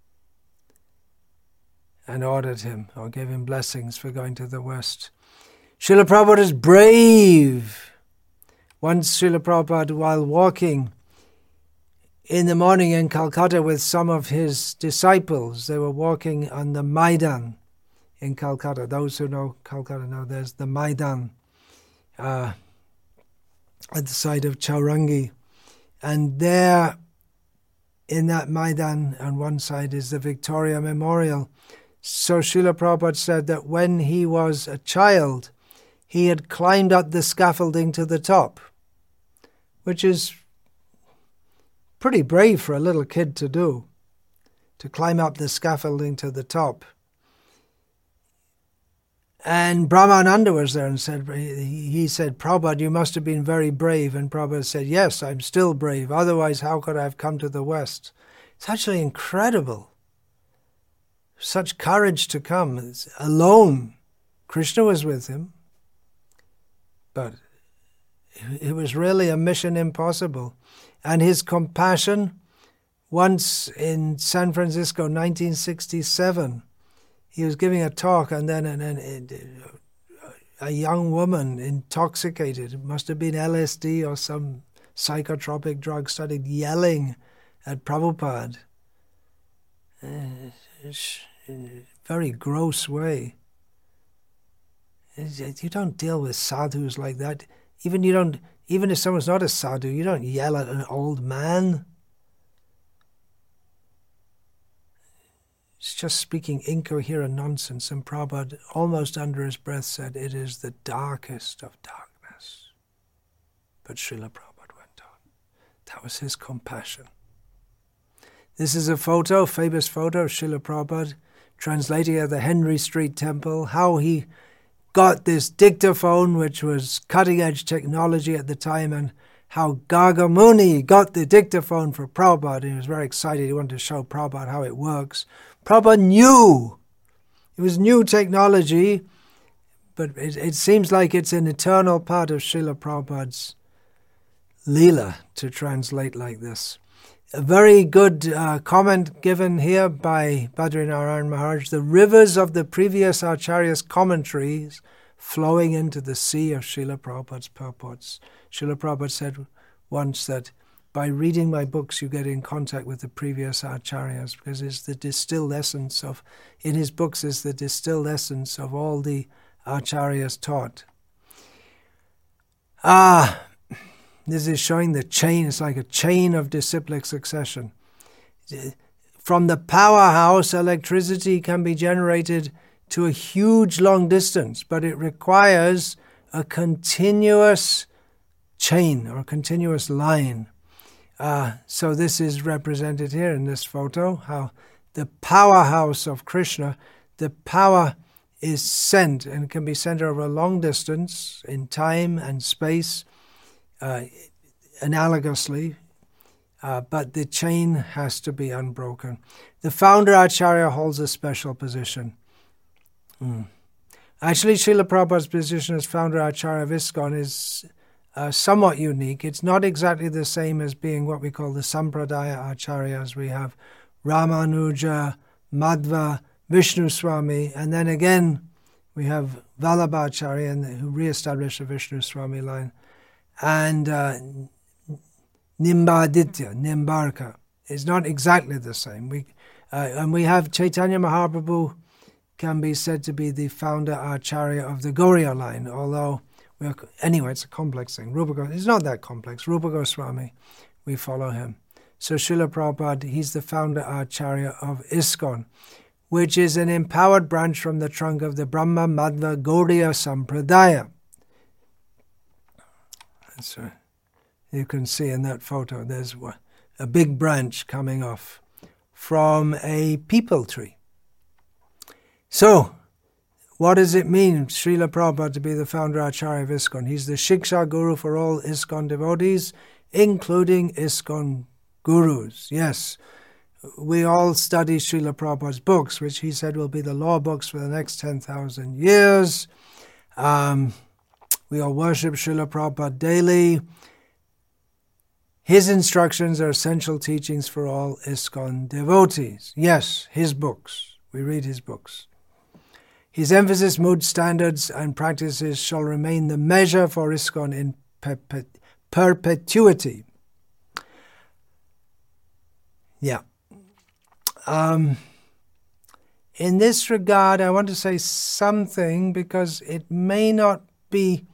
and ordered him or gave him blessings for going to the West. Srila Prabhupada is brave. Once Srila Prabhupada, while walking in the morning in Calcutta with some of his disciples, they were walking on the Maidan in Calcutta. Those who know Calcutta know there's the Maidan at the side of Chaurangi. And there in that Maidan on one side is the Victoria Memorial. So Srila Prabhupada said that when he was a child, he had climbed up the scaffolding to the top, which is pretty brave for a little kid to do, to climb up the scaffolding to the top. And Brahmananda was there and said, he said, Prabhupada, you must have been very brave. And Prabhupada said, yes, I'm still brave. Otherwise, how could I have come to the West? It's actually incredible. Such courage to come. It's alone. Krishna was with him. But it was really a mission impossible. And his compassion, once in San Francisco, 1967, he was giving a talk, and then a young woman, intoxicated, it must have been LSD or some psychotropic drug, started yelling at Prabhupada in a very gross way. You don't deal with sadhus like that. Even if someone's not a sadhu, you don't yell at an old man. It's just speaking incoherent nonsense. And Prabhupada, almost under his breath, said, it is the darkest of darkness. But Srila Prabhupada went on. That was his compassion. This is a photo, famous photo of Srila Prabhupada, translating at the Henry Street Temple, how he got this dictaphone, which was cutting-edge technology at the time, and how Gargamuni got the dictaphone for Prabhupada. He was very excited. He wanted to show Prabhupada how it works. Prabhupada knew. It was new technology, but it seems like it's an eternal part of Srila Prabhupada's Leela to translate like this. A very good comment given here by Badrinarayan Maharaj. The rivers of the previous Acharya's commentaries flowing into the sea of Srila Prabhupada's purports. Srila Prabhupada said once that by reading my books you get in contact with the previous Acharyas, because it's the distilled essence of, in his books is the distilled essence of all the Acharyas taught. This is showing the chain. It's like a chain of disciplic succession. From the powerhouse, electricity can be generated to a huge long distance, but it requires a continuous chain or continuous line. So this is represented here in this photo, how the powerhouse of Krishna, the power is sent and can be sent over a long distance in time and space, analogously, but the chain has to be unbroken. The founder Acharya holds a special position. Actually, Srila Prabhupada's position as founder Acharya of ISKCON is somewhat unique. It's not exactly the same as being what we call the Sampradaya Acharyas. We have Ramanuja, Madhva, Vishnu Swami, and then again we have Vallabhacharya, who re-established the Vishnu Swami line, and Nimbaditya, Nimbarka. It's not exactly the same. And we have Chaitanya Mahaprabhu, can be said to be the founder Acharya of the Gauriya line, although, anyway, it's a complex thing. It's not that complex. Rupa Goswami, we follow him. So Srila Prabhupada, he's the founder Acharya of ISKCON, which is an empowered branch from the trunk of the Brahma Madhva Gauriya Sampradaya. So you can see in that photo, there's a big branch coming off from a peepal tree. So, what does it mean, Srila Prabhupada, to be the founder Acharya of ISKCON? He's the Shiksha Guru for all ISKCON devotees, including ISKCON gurus. Yes, we all study Srila Prabhupada's books, which he said will be the law books for the next 10,000 years. We all worship Srila Prabhupada daily. His instructions are essential teachings for all ISKCON devotees. Yes, his books. We read his books. His emphasis, mood, standards, and practices shall remain the measure for ISKCON in perpetuity. Yeah. In this regard, I want to say something because it may not be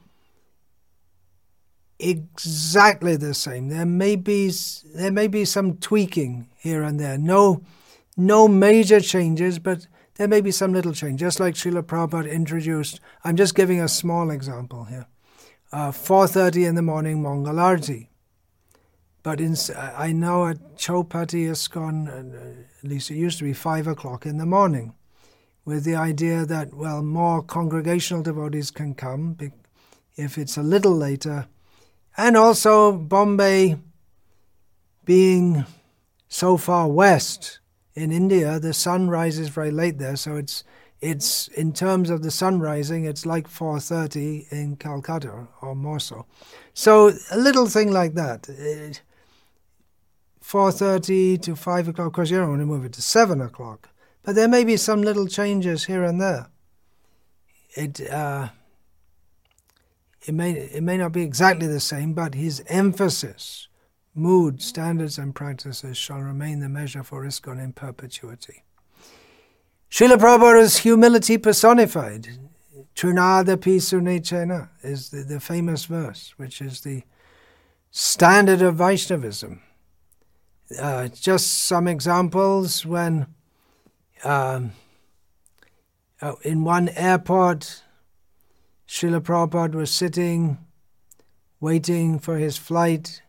exactly the same. There may be some tweaking here and there. No major changes, but there may be some little change. Just like Srila Prabhupada introduced, I'm just giving a small example here. 4:30 in the morning Mangalarti. But I know at Chowpatty ISKCON, at least it used to be 5 o'clock in the morning, with the idea that, well, more congregational devotees can come if it's a little later. And also Bombay being so far west in India, the sun rises very late there, so it's in terms of the sun rising, it's like 4:30 in Calcutta or more so. So a little thing like that, 4:30 to 5 o'clock, of course you don't want to move it to 7 o'clock, but there may be some little changes here and there. It may not be exactly the same, but his emphasis, mood, standards and practices shall remain the measure for ISKCON in perpetuity. Srila Prabhupada is humility personified. Trunadapi Sunechena is the famous verse, which is the standard of Vaishnavism. Just some examples when in one airport, Srila Prabhupada was sitting, waiting for his flight,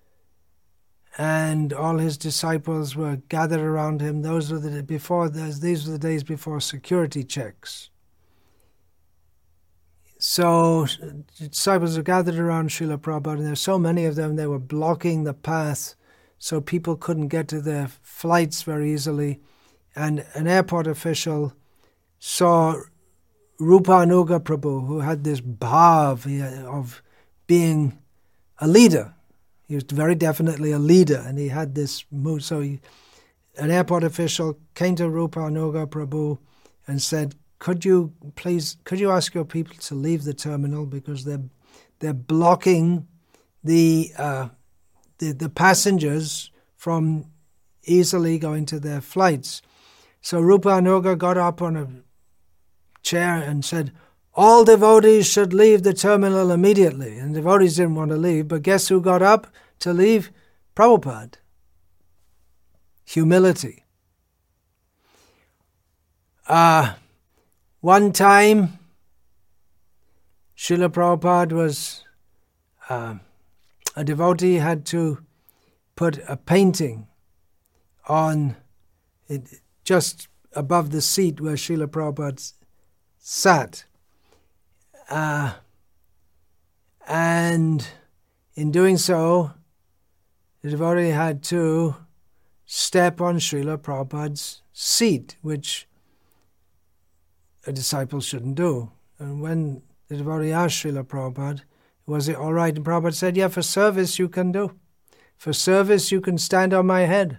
and all his disciples were gathered around him. These were the days before security checks. So disciples were gathered around Srila Prabhupada, and there were so many of them, they were blocking the path, so people couldn't get to their flights very easily. And an airport official saw Rupanuga Prabhu, who had this bhav of being a leader. He was very definitely a leader, and he had this mood. So an airport official came to Rupanuga Prabhu and said, could you ask your people to leave the terminal because they're blocking the passengers from easily going to their flights. So Rupanuga got up on a chair and said, all devotees should leave the terminal immediately. And devotees didn't want to leave, but guess who got up to leave? Prabhupada. Humility. One time, Srila Prabhupada was, a devotee had to put a painting on it just above the seat where Srila Prabhupada sat. And in doing so, the devotee had to step on Srila Prabhupada's seat, which a disciple shouldn't do. And when the devotee asked Srila Prabhupada, was it all right? And Prabhupada said, yeah, for service you can do. For service you can stand on my head.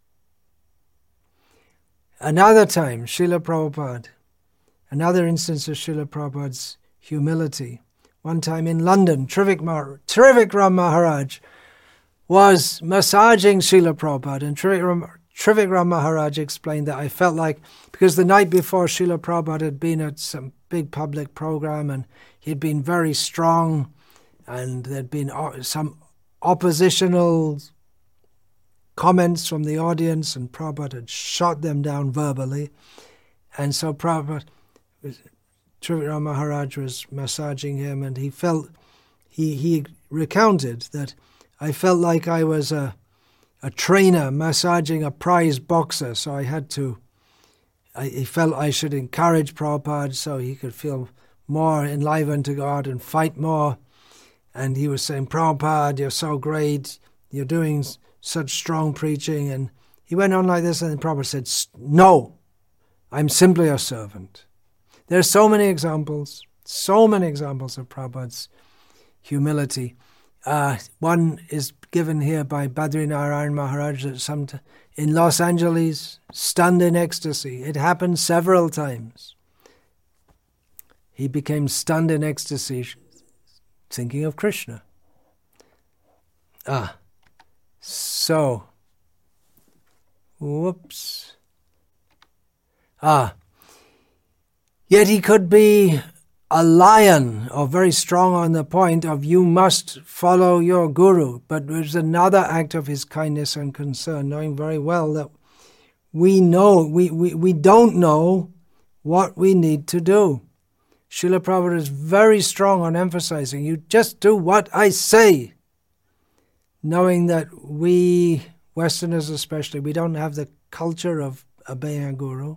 Another time, Srila Prabhupada, another instance of Srila Prabhupada's humility. One time in London, Trivikram Maharaj was massaging Srila Prabhupada, and Trivikram Maharaj explained that I felt like, because the night before Srila Prabhupada had been at some big public program and he'd been very strong, and there'd been some oppositional comments from the audience, and Prabhupada had shot them down verbally. And so Trivikram Maharaj was massaging him, and he recounted that I felt like I was a trainer massaging a prize boxer, so he felt I should encourage Prabhupada so he could feel more enlivened to go out and fight more. And he was saying, Prabhupada, you're so great, you're doing such strong preaching. And he went on like this, and then Prabhupada said, no, I'm simply a servant. There are so many examples of Prabhupada's humility. One is given here by Badrinarayan Maharaj in Los Angeles, stunned in ecstasy. It happened several times. He became stunned in ecstasy, thinking of Krishna. So, whoops. Yet he could be a lion, or very strong on the point of you must follow your guru. But there's another act of his kindness and concern, knowing very well that we don't know what we need to do. Srila Prabhupada is very strong on emphasizing, you just do what I say. knowing that we, Westerners especially, we don't have the culture of obeying a guru,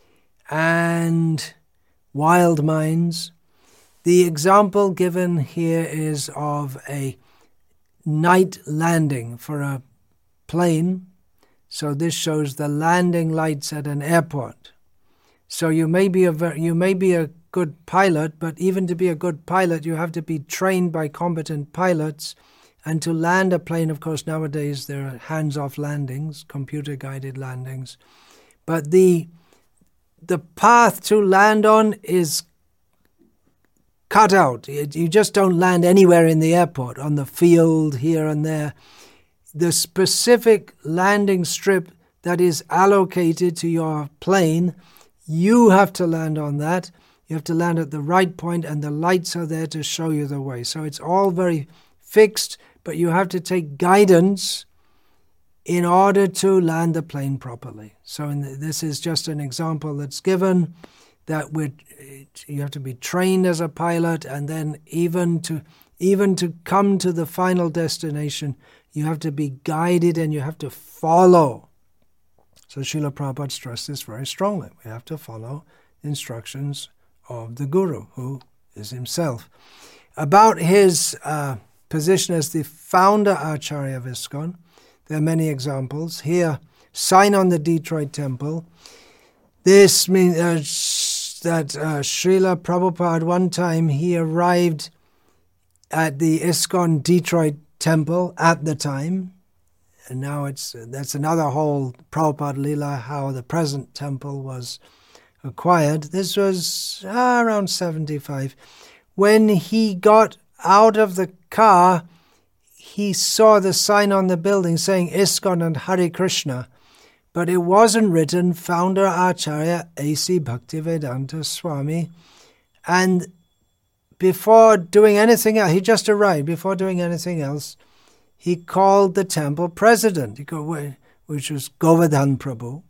and wild minds. The example given here is of a night landing for a plane. So this shows the landing lights at an airport. So you may be a good pilot, but even to be a good pilot, you have to be trained by competent pilots. And to land a plane, of course, nowadays there are hands-off landings, computer-guided landings. But the path to land on is cut out. You just don't land anywhere in the airport, on the field, here and there. The specific landing strip that is allocated to your plane, you have to land on that. You have to land at the right point, and the lights are there to show you the way. So it's all very fixed, but you have to take guidance in order to land the plane properly. So this is just an example that's given, that you have to be trained as a pilot, and then even to come to the final destination, you have to be guided and you have to follow. So Srila Prabhupada stressed this very strongly. We have to follow instructions of the Guru, who is himself. About his position as the founder Acharya of ISKCON, there are many examples. Here, sign on the Detroit temple. This means that Srila Prabhupada, one time he arrived at the ISKCON Detroit temple at the time, and now that's another whole Prabhupada Leela, how the present temple was acquired. This was around 75. When he got out of the car, he saw the sign on the building saying ISKCON and Hare Krishna, but it wasn't written Founder Acharya A.C. Bhaktivedanta Swami. And before doing anything else, he just arrived, before doing anything else, he called the temple president, which was Govardhan Prabhu,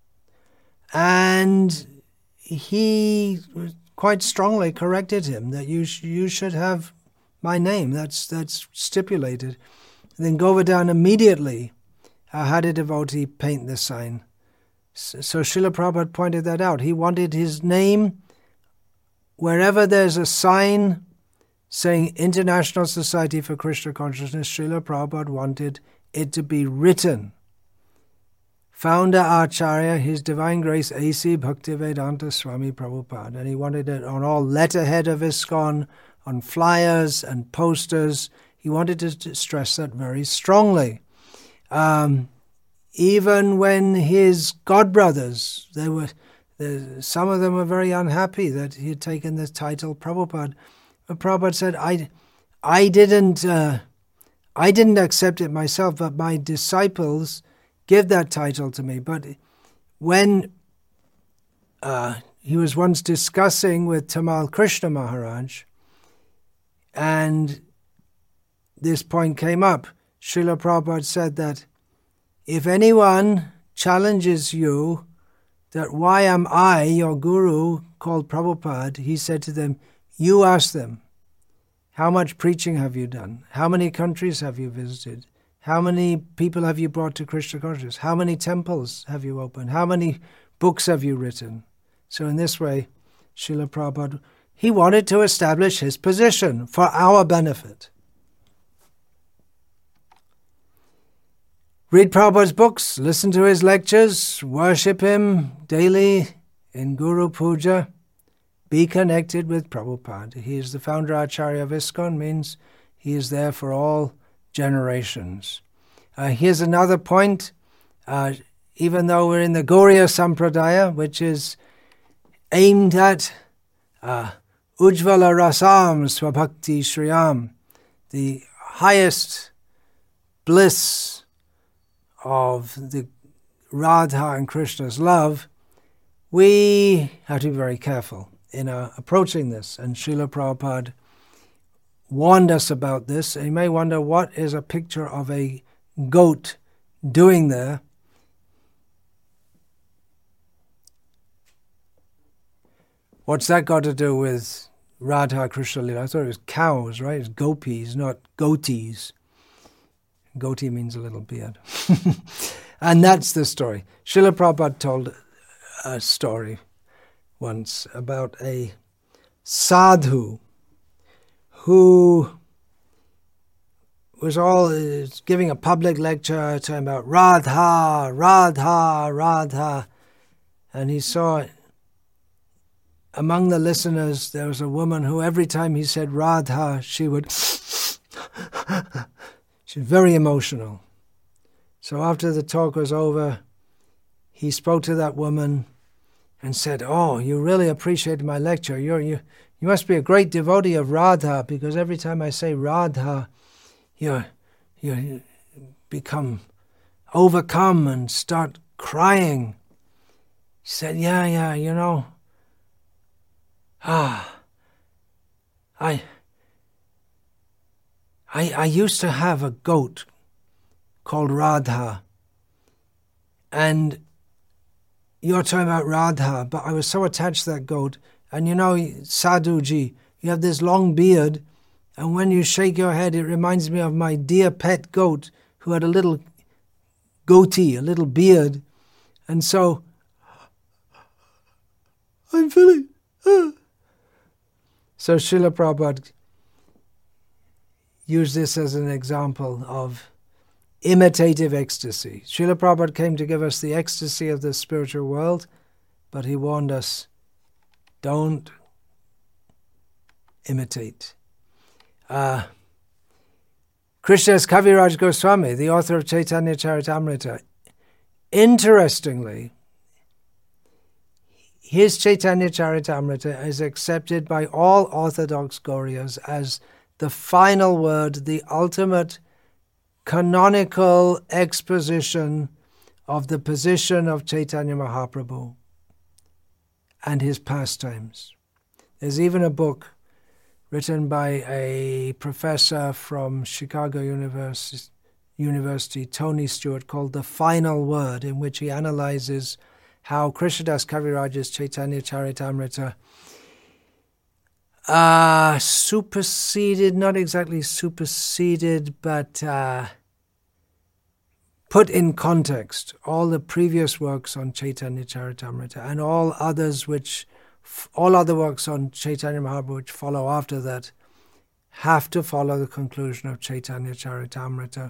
and he quite strongly corrected him that you should have my name. That's stipulated. And then Govardhan immediately had a devotee paint the sign. So Srila Prabhupada pointed that out. He wanted his name, wherever there's a sign saying International Society for Krishna Consciousness, Srila Prabhupada wanted it to be written. Founder Acharya, His Divine Grace A.C. Bhaktivedanta Swami Prabhupada. And he wanted it on all letterhead of ISKCON, on flyers and posters. He wanted to stress that very strongly. Even when his godbrothers, some of them were very unhappy that he had taken this title Prabhupada. But Prabhupada said, I didn't accept it myself, but my disciples give that title to me. But when he was once discussing with Tamal Krishna Maharaj, and this point came up, Srila Prabhupada said that if anyone challenges you that why am I, your guru, called Prabhupada, he said to them, you ask them, how much preaching have you done? How many countries have you visited? How many people have you brought to Krishna consciousness? How many temples have you opened? How many books have you written? So in this way, Srila Prabhupada, he wanted to establish his position for our benefit. Read Prabhupada's books, listen to his lectures, worship him daily in Guru Puja, be connected with Prabhupada. He is the founder Acharya of ISKCON, means he is there for all generations. Here's another point. Even though we're in the Gauriya Sampradaya, which is aimed at Ujjvala Rasam Swabhakti Shriyam, the highest bliss of the Radha and Krishna's love, we have to be very careful in approaching this. And Srila Prabhupada warned us about this. And you may wonder, what is a picture of a goat doing there? What's that got to do with Radha Krishna Lila? I thought it was cows, right? It's gopis, not goatees. Goatee means a little beard. And that's the story. Srila Prabhupada told a story once about a sadhu who was giving a public lecture talking about Radha, Radha, Radha. And he saw among the listeners there was a woman who every time he said Radha, she was very emotional. So after the talk was over, he spoke to that woman and said, "Oh, you really appreciated my lecture. You must be a great devotee of Radha, because every time I say Radha, you become overcome and start crying." He said, yeah, I used to have a goat called Radha, and you're talking about Radha, but I was so attached to that goat, and Sadhuji, you have this long beard, and when you shake your head, it reminds me of my dear pet goat who had a little goatee, a little beard, and so I'm feeling... So Srila Prabhupada used this as an example of imitative ecstasy. Srila Prabhupada came to give us the ecstasy of the spiritual world, but he warned us, don't imitate. Krishnadas Kaviraj Goswami, the author of Chaitanya Charitamrita, interestingly, his Chaitanya Charitamrita is accepted by all Orthodox Gauryas as the final word, the ultimate canonical exposition of the position of Chaitanya Mahaprabhu and his pastimes. There's even a book written by a professor from Chicago University, Tony Stewart, called The Final Word, in which he analyzes how Krishnadas Kaviraj's Chaitanya Charitamrita superseded, not exactly superseded, but put in context all the previous works on Chaitanya Charitamrita and all other works on Chaitanya Mahaprabhu which follow after that have to follow the conclusion of Chaitanya Charitamrita.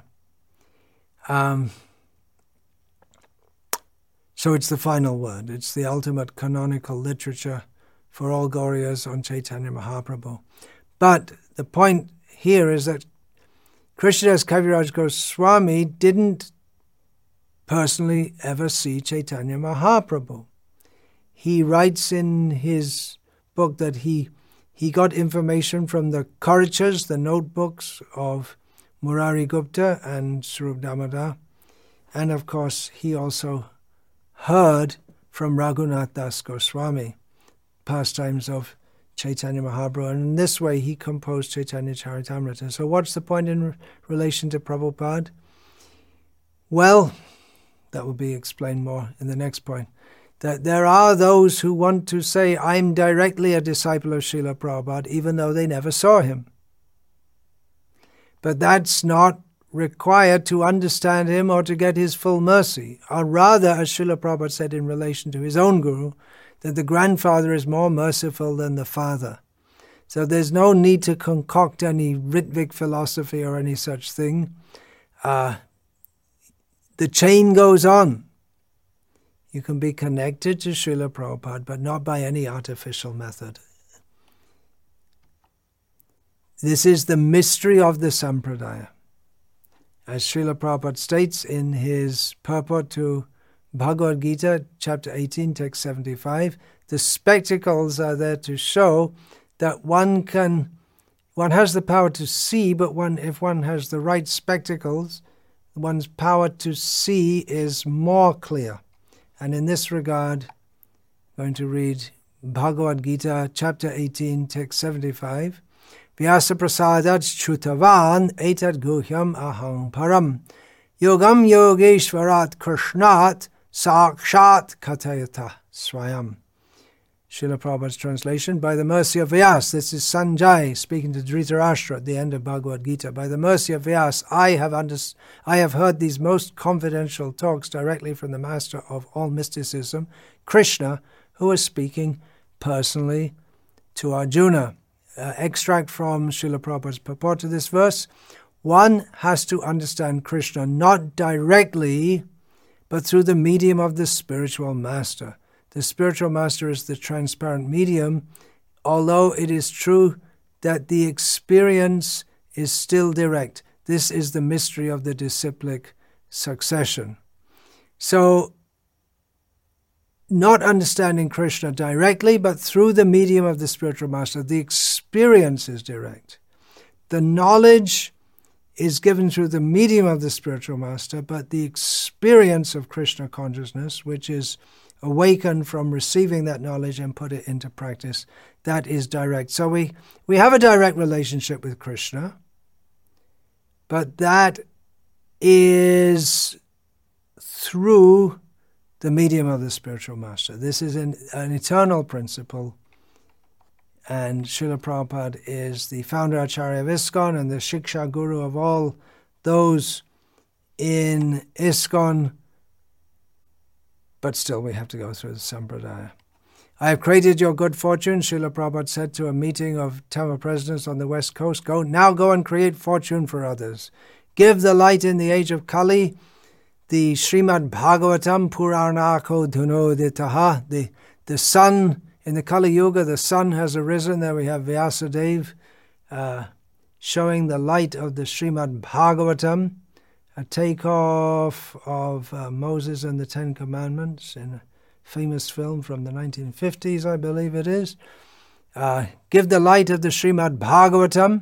So it's the final word. It's the ultimate canonical literature for all Gauryas on Chaitanya Mahaprabhu. But the point here is that Krishnadas Kaviraj Goswami didn't personally ever see Chaitanya Mahaprabhu. He writes in his book that he got information from the Karichas, the notebooks of Murari Gupta and Swarup Damodar, and of course he also heard from Raghunath Das Goswami pastimes of Chaitanya Mahaprabhu, and in this way he composed Chaitanya Charitamrita. So what's the point in relation to Prabhupada? Well, that will be explained more in the next point. That there are those who want to say, I'm directly a disciple of Srila Prabhupada, even though they never saw him. But that's not required to understand him or to get his full mercy. Or rather, as Srila Prabhupada said in relation to his own guru, that the grandfather is more merciful than the father. So there's no need to concoct any Ritvik philosophy or any such thing. The chain goes on. You can be connected to Srila Prabhupada, but not by any artificial method. This is the mystery of the Sampradaya. As Srila Prabhupada states in his purport to Bhagavad Gita, chapter 18, text 75, the spectacles are there to show that one has the power to see, but if one has the right spectacles, one's power to see is more clear. And in this regard, I'm going to read Bhagavad Gita, chapter 18, text 75. Vyasa prasadat chutavan etad guhyam aham param. Yogam yogeshvarat krishnat sakshat katayata swayam. Srila Prabhupada's translation, by the mercy of Vyas. This is Sanjay speaking to Dhritarashtra at the end of Bhagavad Gita. By the mercy of Vyas, I have heard these most confidential talks directly from the master of all mysticism, Krishna, who is speaking personally to Arjuna. Extract from Srila Prabhupada's purport to this verse. One has to understand Krishna not directly, but through the medium of the spiritual master. The spiritual master is the transparent medium, although it is true that the experience is still direct. This is the mystery of the disciplic succession. So, not understanding Krishna directly, but through the medium of the spiritual master, the experience is direct. The knowledge is given through the medium of the spiritual master, but the experience of Krishna consciousness, which is awakened from receiving that knowledge and put it into practice, that is direct. So we have a direct relationship with Krishna, but that is through the medium of the spiritual master. This is an eternal principle, and Srila Prabhupada is the founder Acharya of ISKCON and the Shiksha Guru of all those in ISKCON, but still we have to go through the Sampradaya. I have created your good fortune, Srila Prabhupada said to a meeting of Tamil presidents on the West Coast. Go and create fortune for others. Give the light in the age of Kali, the Srimad Bhagavatam Puranako Dhunoditaha, the sun in the Kali Yuga, the sun has arisen. There we have Vyasadeva showing the light of the Srimad Bhagavatam, a takeoff of Moses and the Ten Commandments in a famous film from the 1950s, I believe it is. Give the light of the Srimad Bhagavatam,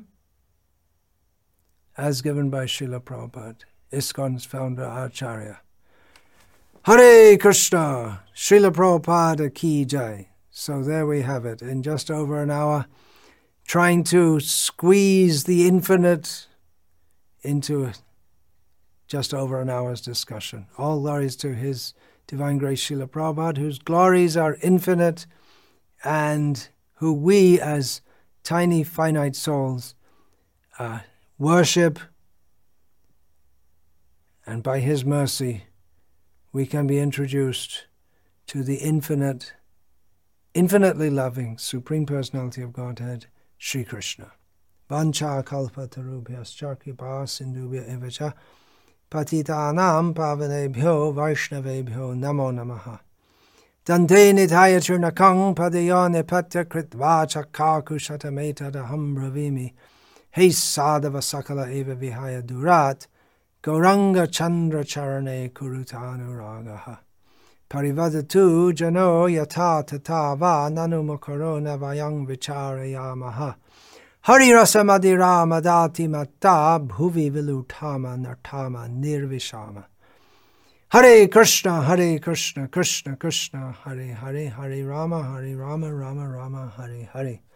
as given by Srila Prabhupada, ISKCON's founder Acharya. Hare Krishna, Srila Prabhupada ki jai. So there we have it, in just over an hour, trying to squeeze the infinite into just over an hour's discussion. All glories to His Divine Grace Srila Prabhupada, whose glories are infinite and who we as tiny finite souls worship, and by His mercy we can be introduced to the infinitely loving Supreme Personality of Godhead, Sri Krishna. Vancha kalpatarubhyascha kripa sindhubhya evacha patitanam pavanebhyo vaishnavebhyo namo namaha. Dante nithaya churnakang padayane patya kritva chakakushatameta bravimi. Hey sadhava sakala eva vihaya durat gauranga chandra charane kurutanuragaha. Parivadatu jano yata tata va nanumakaro navayang vicharayamaha. Hari rasa madira madati matta bhuvi vilutama nartama nirvishama. Hare Krishna, Krishna Krishna, Hare Hare, Hare Rama, Rama Rama, Hare Hare.